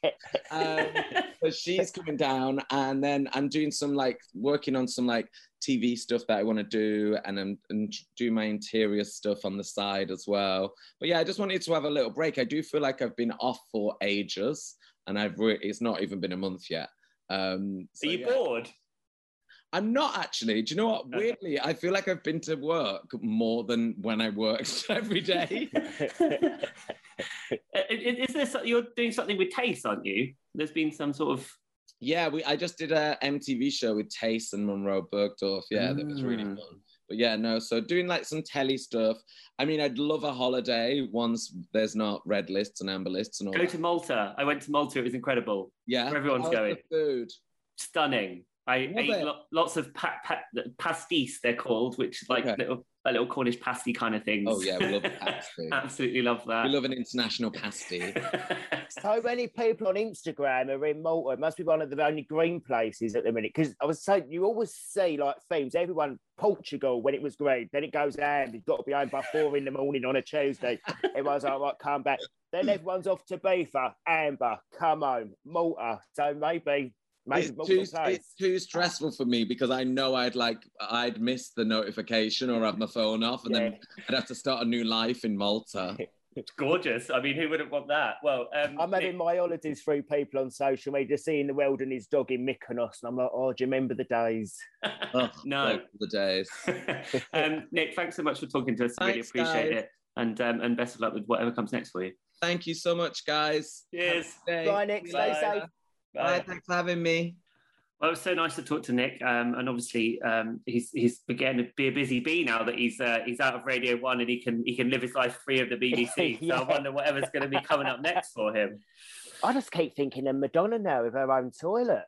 So she's coming down, and then I'm doing some working on some TV stuff that I want to do, and do my interior stuff on the side as well. But yeah, I just wanted to have a little break. I do feel like I've been off for ages, and it's not even been a month yet. Are you bored? I'm not actually. Do you know what? Weirdly, I feel like I've been to work more than when I worked every day. Is this you're doing something with Taste, aren't you? There's been some sort of... Yeah, I just did a MTV show with Taste and Monroe Bergdorf. Yeah, that was really fun. But yeah, no, so doing some telly stuff. I mean, I'd love a holiday once there's not red lists and amber lists and all. Go to Malta. I went to Malta. It was incredible. Yeah, where everyone's going. The food. Stunning. I ate lots of pastis, they're called, which is like little Cornish pasty kind of things. Oh yeah, we love pasty. Absolutely love that. We love an international pasty. So many people on Instagram are in Malta. It must be one of the only green places at the minute. Because I was saying, you always see themes. Everyone, Portugal, when it was green. Then it goes down. You've got to be home by 4 a.m. on a Tuesday. Everyone's like, right, come back. Then everyone's off to Ibiza, Amber, come home, Malta. So maybe it's too stressful for me because I know I'd miss the notification or have my phone off, and then I'd have to start a new life in Malta. It's gorgeous. I mean, who wouldn't want that? Well, I'm having my holidays through people on social media, seeing the world and his dog in Mykonos, and I'm like, oh, do you remember the days? No, the days. Nick, thanks so much for talking to us. I really appreciate it, and best of luck with whatever comes next for you. Thank you so much, guys. Cheers. Bye, Nick. Stay safe. Bye. Thanks for having me. Well, it was so nice to talk to Nick, and obviously he's beginning to be a busy bee now that he's out of Radio 1 and he can live his life free of the BBC. So I wonder whatever's going to be coming up next for him. I just keep thinking of Madonna now with her own toilet.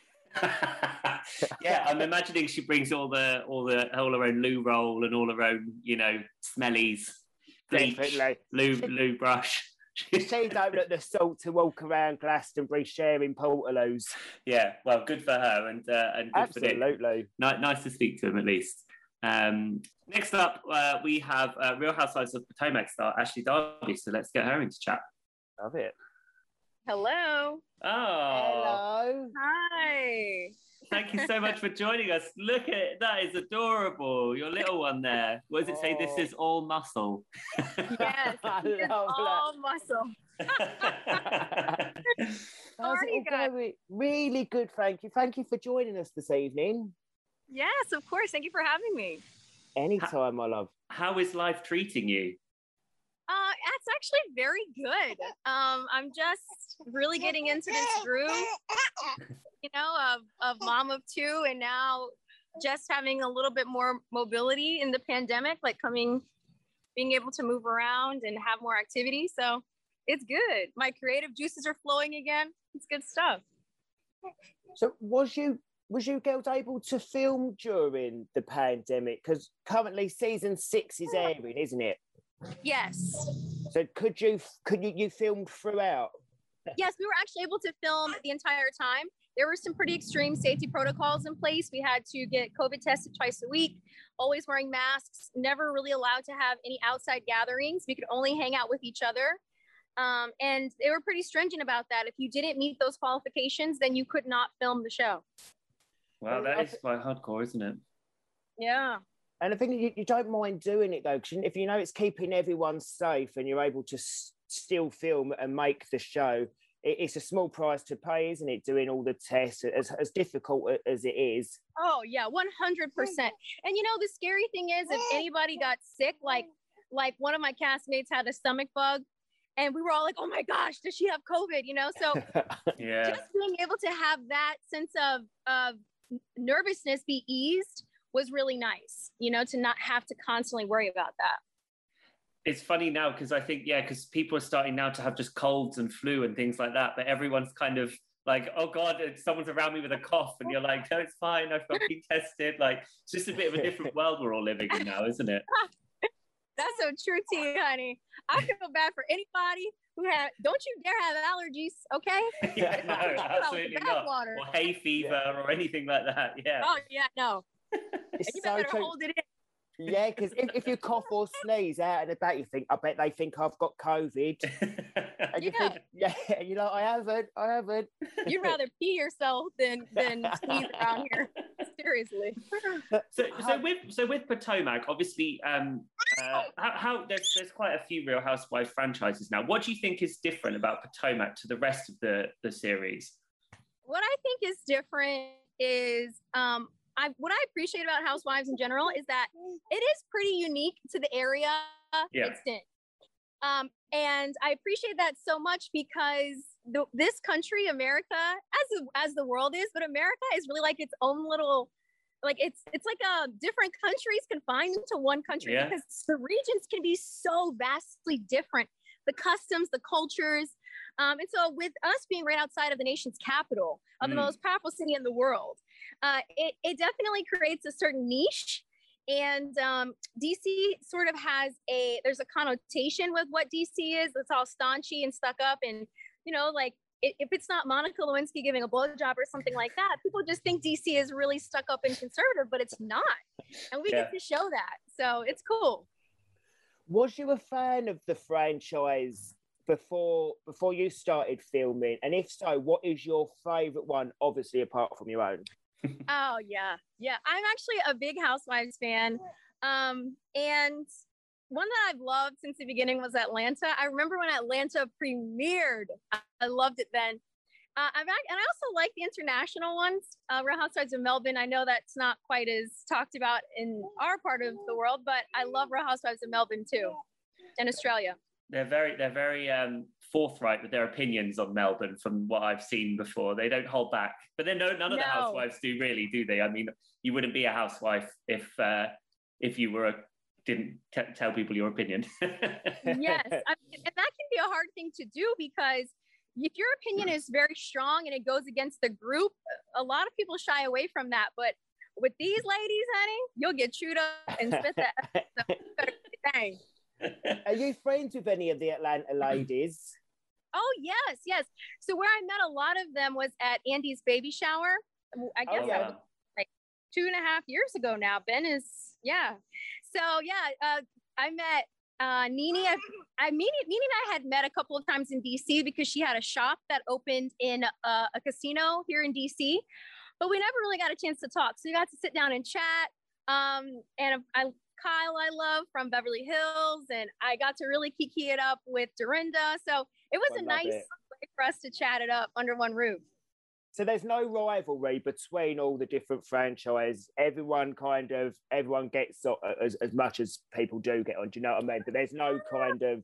Yeah, I'm imagining she brings all her own loo roll and all her own smellies, bleach, loo brush. She's out at the salt to walk around Glastonbury sharing Portaloos. Yeah, well, good for her and good absolutely. For Nick. Nice to speak to him at least. Next up, we have Real Housewives of Potomac star Ashley Darby. So let's get her into chat. Love it. Hello. Oh. Hello. Hi. Thank you so much for joining us. Look at it. That is adorable. Your little one there. What does it say? This is all muscle. Yes, it's all muscle. How's it all going? Really good, thank you. Thank you for joining us this evening. Yes, of course. Thank you for having me. Anytime, my love. How is life treating you? It's actually very good. I'm just really getting into this groove, of mom of two, and now just having a little bit more mobility in the pandemic, like being able to move around and have more activity. So it's good. My creative juices are flowing again. It's good stuff. So was you girls able to film during the pandemic? Because currently season 6 is airing, isn't it? Yes. So could you film throughout? Yes, we were actually able to film the entire time. There were some pretty extreme safety protocols in place. We had to get COVID tested twice a week, always wearing masks, never really allowed to have any outside gatherings. We could only hang out with each other. And they were pretty stringent about that. If you didn't meet those qualifications, then you could not film the show. Wow, that is quite hardcore, isn't it? Yeah. And I think you don't mind doing it, though, because if you know it's keeping everyone safe and you're able to still film and make the show, it's a small price to pay, isn't it, doing all the tests, as difficult as it is? Oh, yeah, 100%. And, the scary thing is, if anybody got sick, like one of my castmates had a stomach bug, and we were all like, oh, my gosh, does she have COVID, So Yeah. Just being able to have that sense of nervousness be eased was really nice, to not have to constantly worry about that. It's funny now because I think, because people are starting now to have just colds and flu and things like that, but everyone's kind of like, oh God, someone's around me with a cough, and you're like, no, it's fine, I've got been tested. Like, it's just a bit of a different world we're all living in now, isn't it? That's so true, T, honey. I feel bad for anybody who don't you dare have allergies, okay? Yeah, no, absolutely not. Water. Or hay fever or anything like that, yeah. Oh, yeah, no. It's You so better true. hold it in. Yeah, because if you cough or sneeze out and about, you think, I bet they think I've got COVID. And you think, you're like, I haven't. You'd rather pee yourself than sneeze around here. Seriously. So with Potomac, obviously, how there's quite a few Real Housewives franchises now. What do you think is different about Potomac to the rest of the series? What I think is different is what I appreciate about Housewives in general is that it is pretty unique to the area extent. And I appreciate that so much because this country, America, as the world is, but America is really like its own little, like it's like different countries confined into one country because the regions can be so vastly different. The customs, the cultures. And so with us being right outside of the nation's capital, of the most powerful city in the world, it definitely creates a certain niche. And DC sort of has there's a connotation with what DC is. It's all staunchy and stuck up. And, like if it's not Monica Lewinsky giving a blowjob or something like that, people just think DC is really stuck up and conservative, but it's not. And we get to show that. So it's cool. Was you a fan of the franchise before you started filming? And if so, what is your favorite one, obviously apart from your own? Oh, yeah. I'm actually a big Housewives fan. And one that I've loved since the beginning was Atlanta. I remember when Atlanta premiered. I loved it then. And I also like the international ones. Real Housewives of Melbourne. I know that's not quite as talked about in our part of the world, but I love Real Housewives of Melbourne too, and Australia. They're very forthright with their opinions on Melbourne from what I've seen before. They don't hold back. But then none of the housewives do really, do they? I mean, you wouldn't be a housewife if you didn't tell people your opinion. Yes. And that can be a hard thing to do because if your opinion is very strong and it goes against the group, a lot of people shy away from that. But with these ladies, honey, you'll get chewed up and spit that. So you better dang. Are you friends with any of the Atlanta ladies? Oh, yes. So where I met a lot of them was at Andy's baby shower. I guess that was like 2.5 years ago now. Ben is, So, I met Nene. Nene and I had met a couple of times in DC because she had a shop that opened in a casino here in DC. But we never really got a chance to talk. So we got to sit down and chat. And Kyle, I love from Beverly Hills, and I got to really kiki it up with Dorinda. So it was a nice way for us to chat it up under one roof. So there's no rivalry between all the different franchises. Everyone gets as much as people do get on. Do you know what I mean? But there's no kind of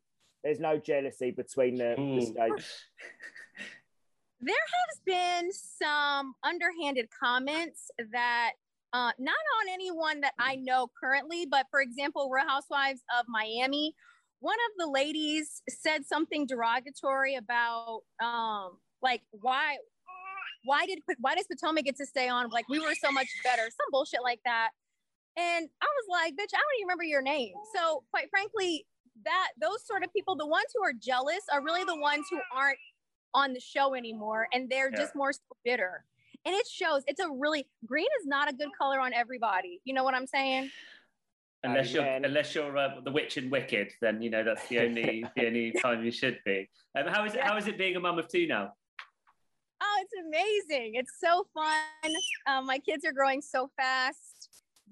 There's no jealousy between the states. There has been some underhanded comments that, not on anyone that I know currently, but for example, Real Housewives of Miami, one of the ladies said something derogatory about, like, why does Potomac get to stay on? Like, we were so much better, some bullshit like that. And I was like, bitch, I don't even remember your name. So quite frankly, those sort of people, the ones who are jealous are really the ones who aren't on the show anymore. And they're just more so bitter. And it shows. Green is not a good color on everybody. You know what I'm saying? Unless you're the witch in Wicked, then that's the only time you should be. How is it being a mum of two now? Oh, it's amazing! It's so fun. My kids are growing so fast.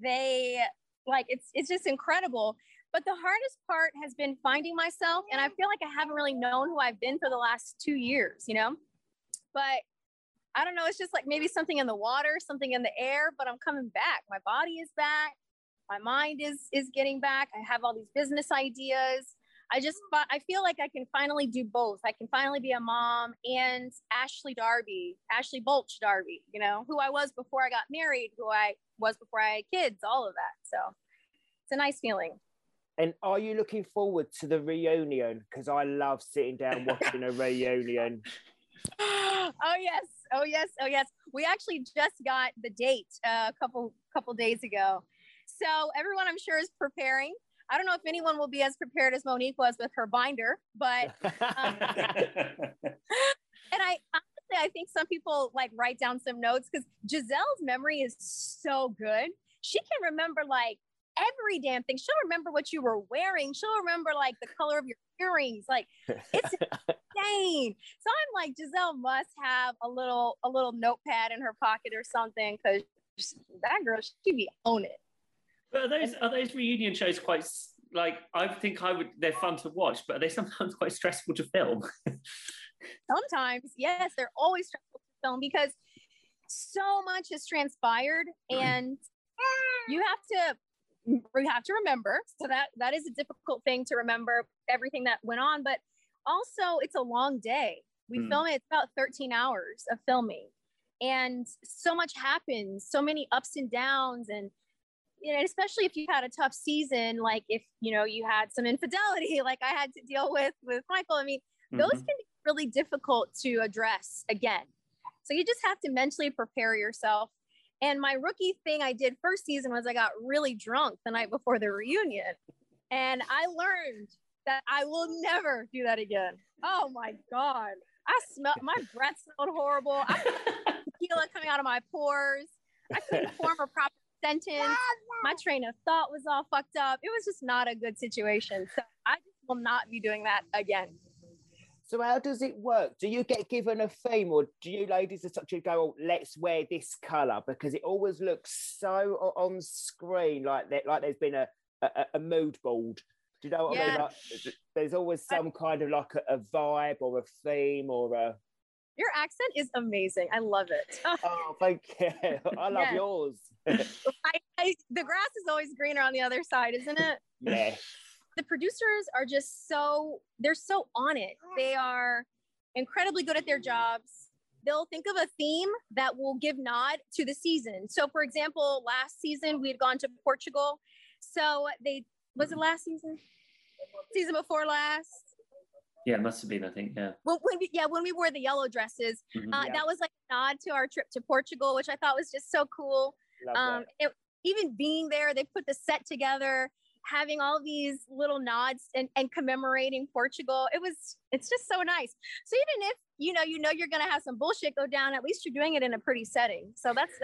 It's just incredible. But the hardest part has been finding myself, and I feel like I haven't really known who I've been for the last 2 years. But I don't know. It's just like maybe something in the water, something in the air. But I'm coming back. My body is back. My mind is getting back. I have all these business ideas. I feel like I can finally do both. I can finally be a mom and Ashley Bolch Darby, who I was before I got married, who I was before I had kids, all of that. So it's a nice feeling. And are you looking forward to the reunion? Because I love sitting down watching a reunion. Oh yes. We actually just got the date a couple days ago. So everyone, I'm sure, is preparing. I don't know if anyone will be as prepared as Monique was with her binder, but and I think some people like write down some notes because Giselle's memory is so good. She can remember like every damn thing. She'll remember what you were wearing. She'll remember like the color of your earrings. Like, it's insane. So I'm like, Giselle must have a little notepad in her pocket or something, because that girl, she be on it. But are those reunion shows quite, like, they're fun to watch, but are they sometimes quite stressful to film? Sometimes, yes, they're always stressful to film because so much has transpired and you have to remember. So that is a difficult thing to remember, everything that went on, but also it's a long day. We film it, it's about 13 hours of filming, and so much happens, so many ups and downs, and especially if you had a tough season, like if you had some infidelity like I had to deal with Michael. I mean, those can be really difficult to address again. So you just have to mentally prepare yourself. And my rookie thing I did first season was I got really drunk the night before the reunion, and I learned that I will never do that again. Oh my God. My breath smelled horrible. I had tequila coming out of my pores. I couldn't form a proper sentence. My train of thought was all fucked up. It was just not a good situation. So I just will not be doing that again. So how does it work? Do you get given a theme, or do you ladies as such go, oh, let's wear this colour? Because it always looks so on screen like there's been a mood board. Do you know what I mean? Like, there's always some kind of like a vibe or a theme or a... Your accent is amazing. I love it. Oh, thank you. I love yours. The grass is always greener on the other side, isn't it? Yeah. The producers are just they're so on it. They are incredibly good at their jobs. They'll think of a theme that will give nod to the season. So for example, last season we had gone to Portugal. So was it last season? Season before last? Yeah, it must have been, I think, yeah. Well, when we wore the yellow dresses, that was like a nod to our trip to Portugal, which I thought was just so cool. Even being there, they put the set together, having all these little nods and commemorating Portugal. It's just so nice. So even if you're gonna have some bullshit go down, at least you're doing it in a pretty setting. So that's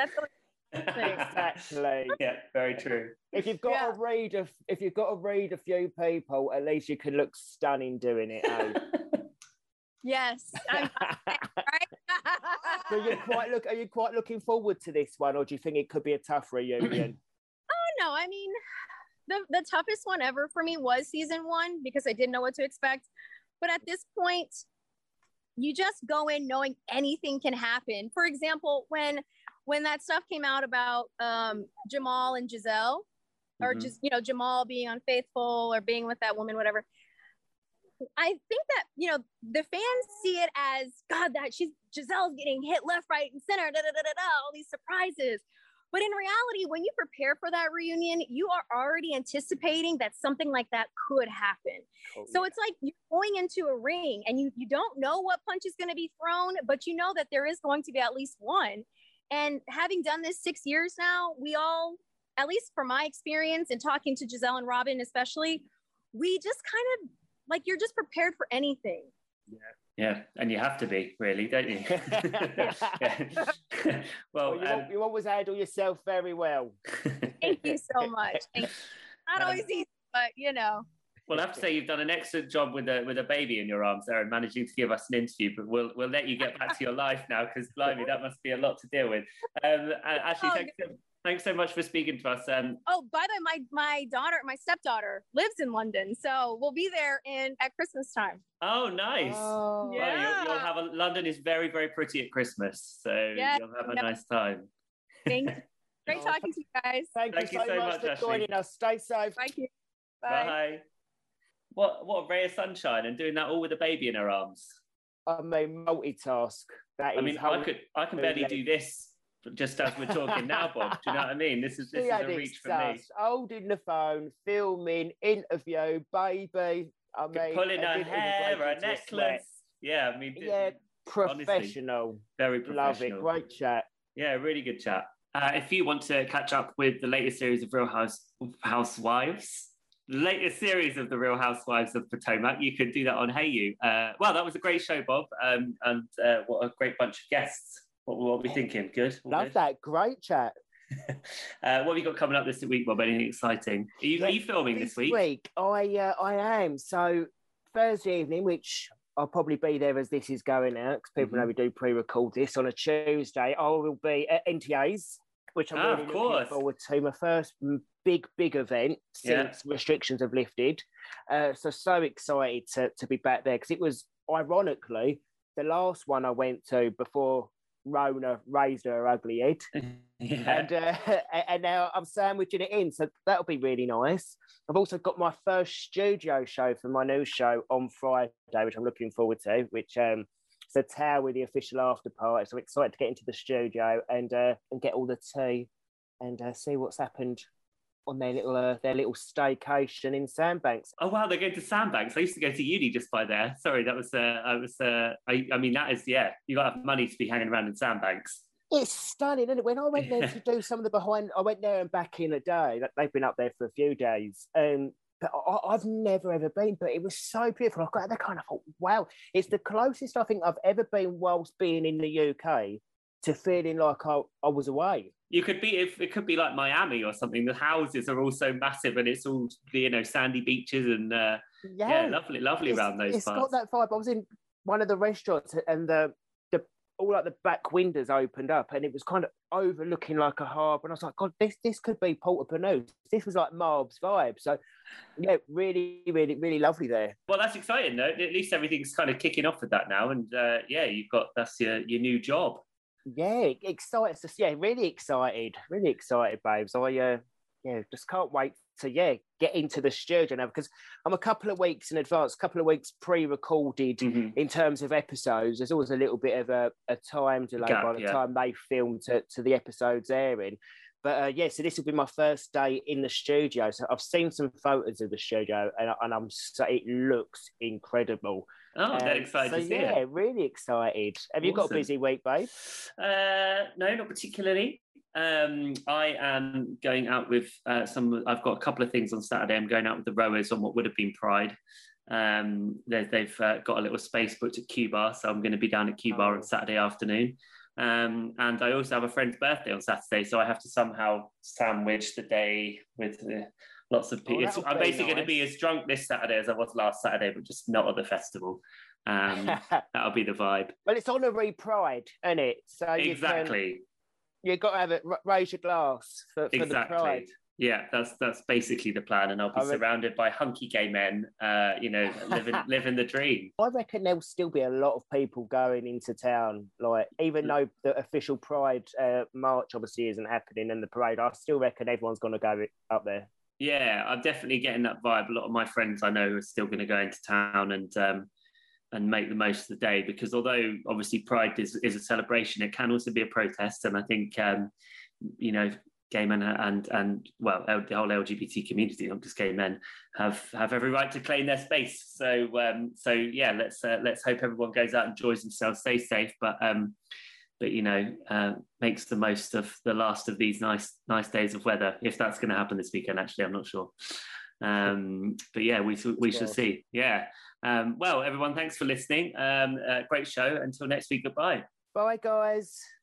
exactly. Yeah, very true. If you've got to read a few people, at least you can look stunning doing it. Eh? Yes. So are you quite looking forward to this one, or do you think it could be a tough reunion? Oh no, I mean, the toughest one ever for me was season 1 because I didn't know what to expect. But at this point, you just go in knowing anything can happen. For example, when that stuff came out about Jamal and Giselle, or just Jamal being unfaithful or being with that woman, whatever, I think that, you know, the fans see it as, God, that Gisele's getting hit left, right, and center, all these surprises. But in reality, when you prepare for that reunion, you are already anticipating that something like that could happen. Cool. So it's like you're going into a ring and you don't know what punch is going to be thrown, but you know that there is going to be at least one. And having done this 6 years now, we all, at least from my experience and talking to Gisele and Robin especially, we just kind of, like, you're just prepared for anything. Yeah, and you have to be, really, don't you? Well, you always handle yourself very well. Thank you so much. Thank you. Not always easy, but you know. Well, I have to say you've done an excellent job with a baby in your arms there and managing to give us an interview. But we'll let you get back to your life now, because blimey, that must be a lot to deal with. Ashley, thanks so much for speaking to us. Oh, by the way, my stepdaughter lives in London, so we'll be there at Christmas time. Oh, nice. Oh, yeah. Well, you'll have London is very, very pretty at Christmas, so you'll have a nice time. Thank you. Great talking to you guys. Thank you so much for joining us. Stay safe. Thank you. Bye. What a ray of sunshine, and doing that all with a baby in her arms. I mean, multitask. I can barely do this just as we're talking now, Bob. Do you know what I mean? This is a reach for me. Holding the phone, filming, interview, baby. I mean, pulling her hair, her necklace. Yeah, I mean, professional. Honestly, very professional. Love it. Great chat. Yeah, really good chat. If you want to catch up with the latest series of Real Housewives, the latest series of the Real Housewives of Potomac, you could do that on Hey You. Well, that was a great show, Bob, and what a great bunch of guests. What are we thinking? Good? Love that. Great chat. What have you got coming up this week, Bob? Anything exciting? Are you filming this week? I am. So Thursday evening, which I'll probably be there as this is going out, because people know we do pre-record this on a Tuesday. I will be at NTA's, which I'm really looking forward to. My first big event since restrictions have lifted. So excited to be back there, because it was, ironically, the last one I went to before Rona raised her ugly head. And now I'm sandwiching it in, so that'll be really nice. I've also got my first studio show for my new show on Friday, which I'm looking forward to, which it's a Tower with the official after party. So I'm excited to get into the studio and get all the tea and see what's happened on their little staycation in Sandbanks. Oh wow, they're going to Sandbanks. I used to go to uni just by there. Sorry, that was I mean, that is, you got to have money to be hanging around in Sandbanks. It's stunning, isn't it? When I went there to do some of the I went there and back in the day. They've been up there for a few days, but I've never ever been. But it was so beautiful. I got there, kind of thought, wow, it's the closest I think I've ever been whilst being in the UK to feeling like I was away. You could be, if it could be like Miami or something. The houses are all so massive, and it's all sandy beaches and lovely around those parts. It's got that vibe. I was in one of the restaurants, and the all like the back windows opened up, and it was kind of overlooking like a harbour. And I was like, God, this could be Port-au-Prince. This was like Marb's vibe. So yeah, really, really, really lovely there. Well, that's exciting though. At least everything's kind of kicking off with that now, and that's your new job. Yeah, excited. Yeah, really excited, babes. I just can't wait to get into the studio now, because I'm a couple of weeks in advance, a couple of weeks pre-recorded in terms of episodes. There's always a little bit of a time delay by the time they film to the episodes airing. But so this will be my first day in the studio. So I've seen some photos of the studio, and it looks incredible. Oh, I'm excited to see it. Yeah, really excited. Have you got a busy week, babe? No, not particularly. I am going out with I've got a couple of things on Saturday. I'm going out with the rowers on what would have been Pride. They've got a little space booked at Q Bar, so I'm going to be down at Q Bar on Saturday afternoon. And I also have a friend's birthday on Saturday, so I have to somehow sandwich the day with lots of people. I'm basically going to be as drunk this Saturday as I was last Saturday, but just not at the festival. That'll be the vibe. Well, it's honorary Pride, isn't it? So exactly. You've got to have it. Raise your glass for the Pride. Yeah, that's basically the plan, and I'll be surrounded by hunky gay men, living the dream. I reckon there'll still be a lot of people going into town, like even though the official Pride march obviously isn't happening and the parade, I still reckon everyone's going to go up there. Yeah, I'm definitely getting that vibe. A lot of my friends I know are still going to go into town and make the most of the day, because although obviously Pride is a celebration, it can also be a protest. And I think, you know, gay men and well, the whole LGBT community, not just gay men, have every right to claim their space. So yeah, let's hope everyone goes out and enjoys themselves, stay safe, but you know, makes the most of the last of these nice days of weather. If that's going to happen this weekend, actually, I'm not sure. But yeah, we shall see. Yeah. Well, everyone, thanks for listening. Great show. Until next week, goodbye. Bye, guys.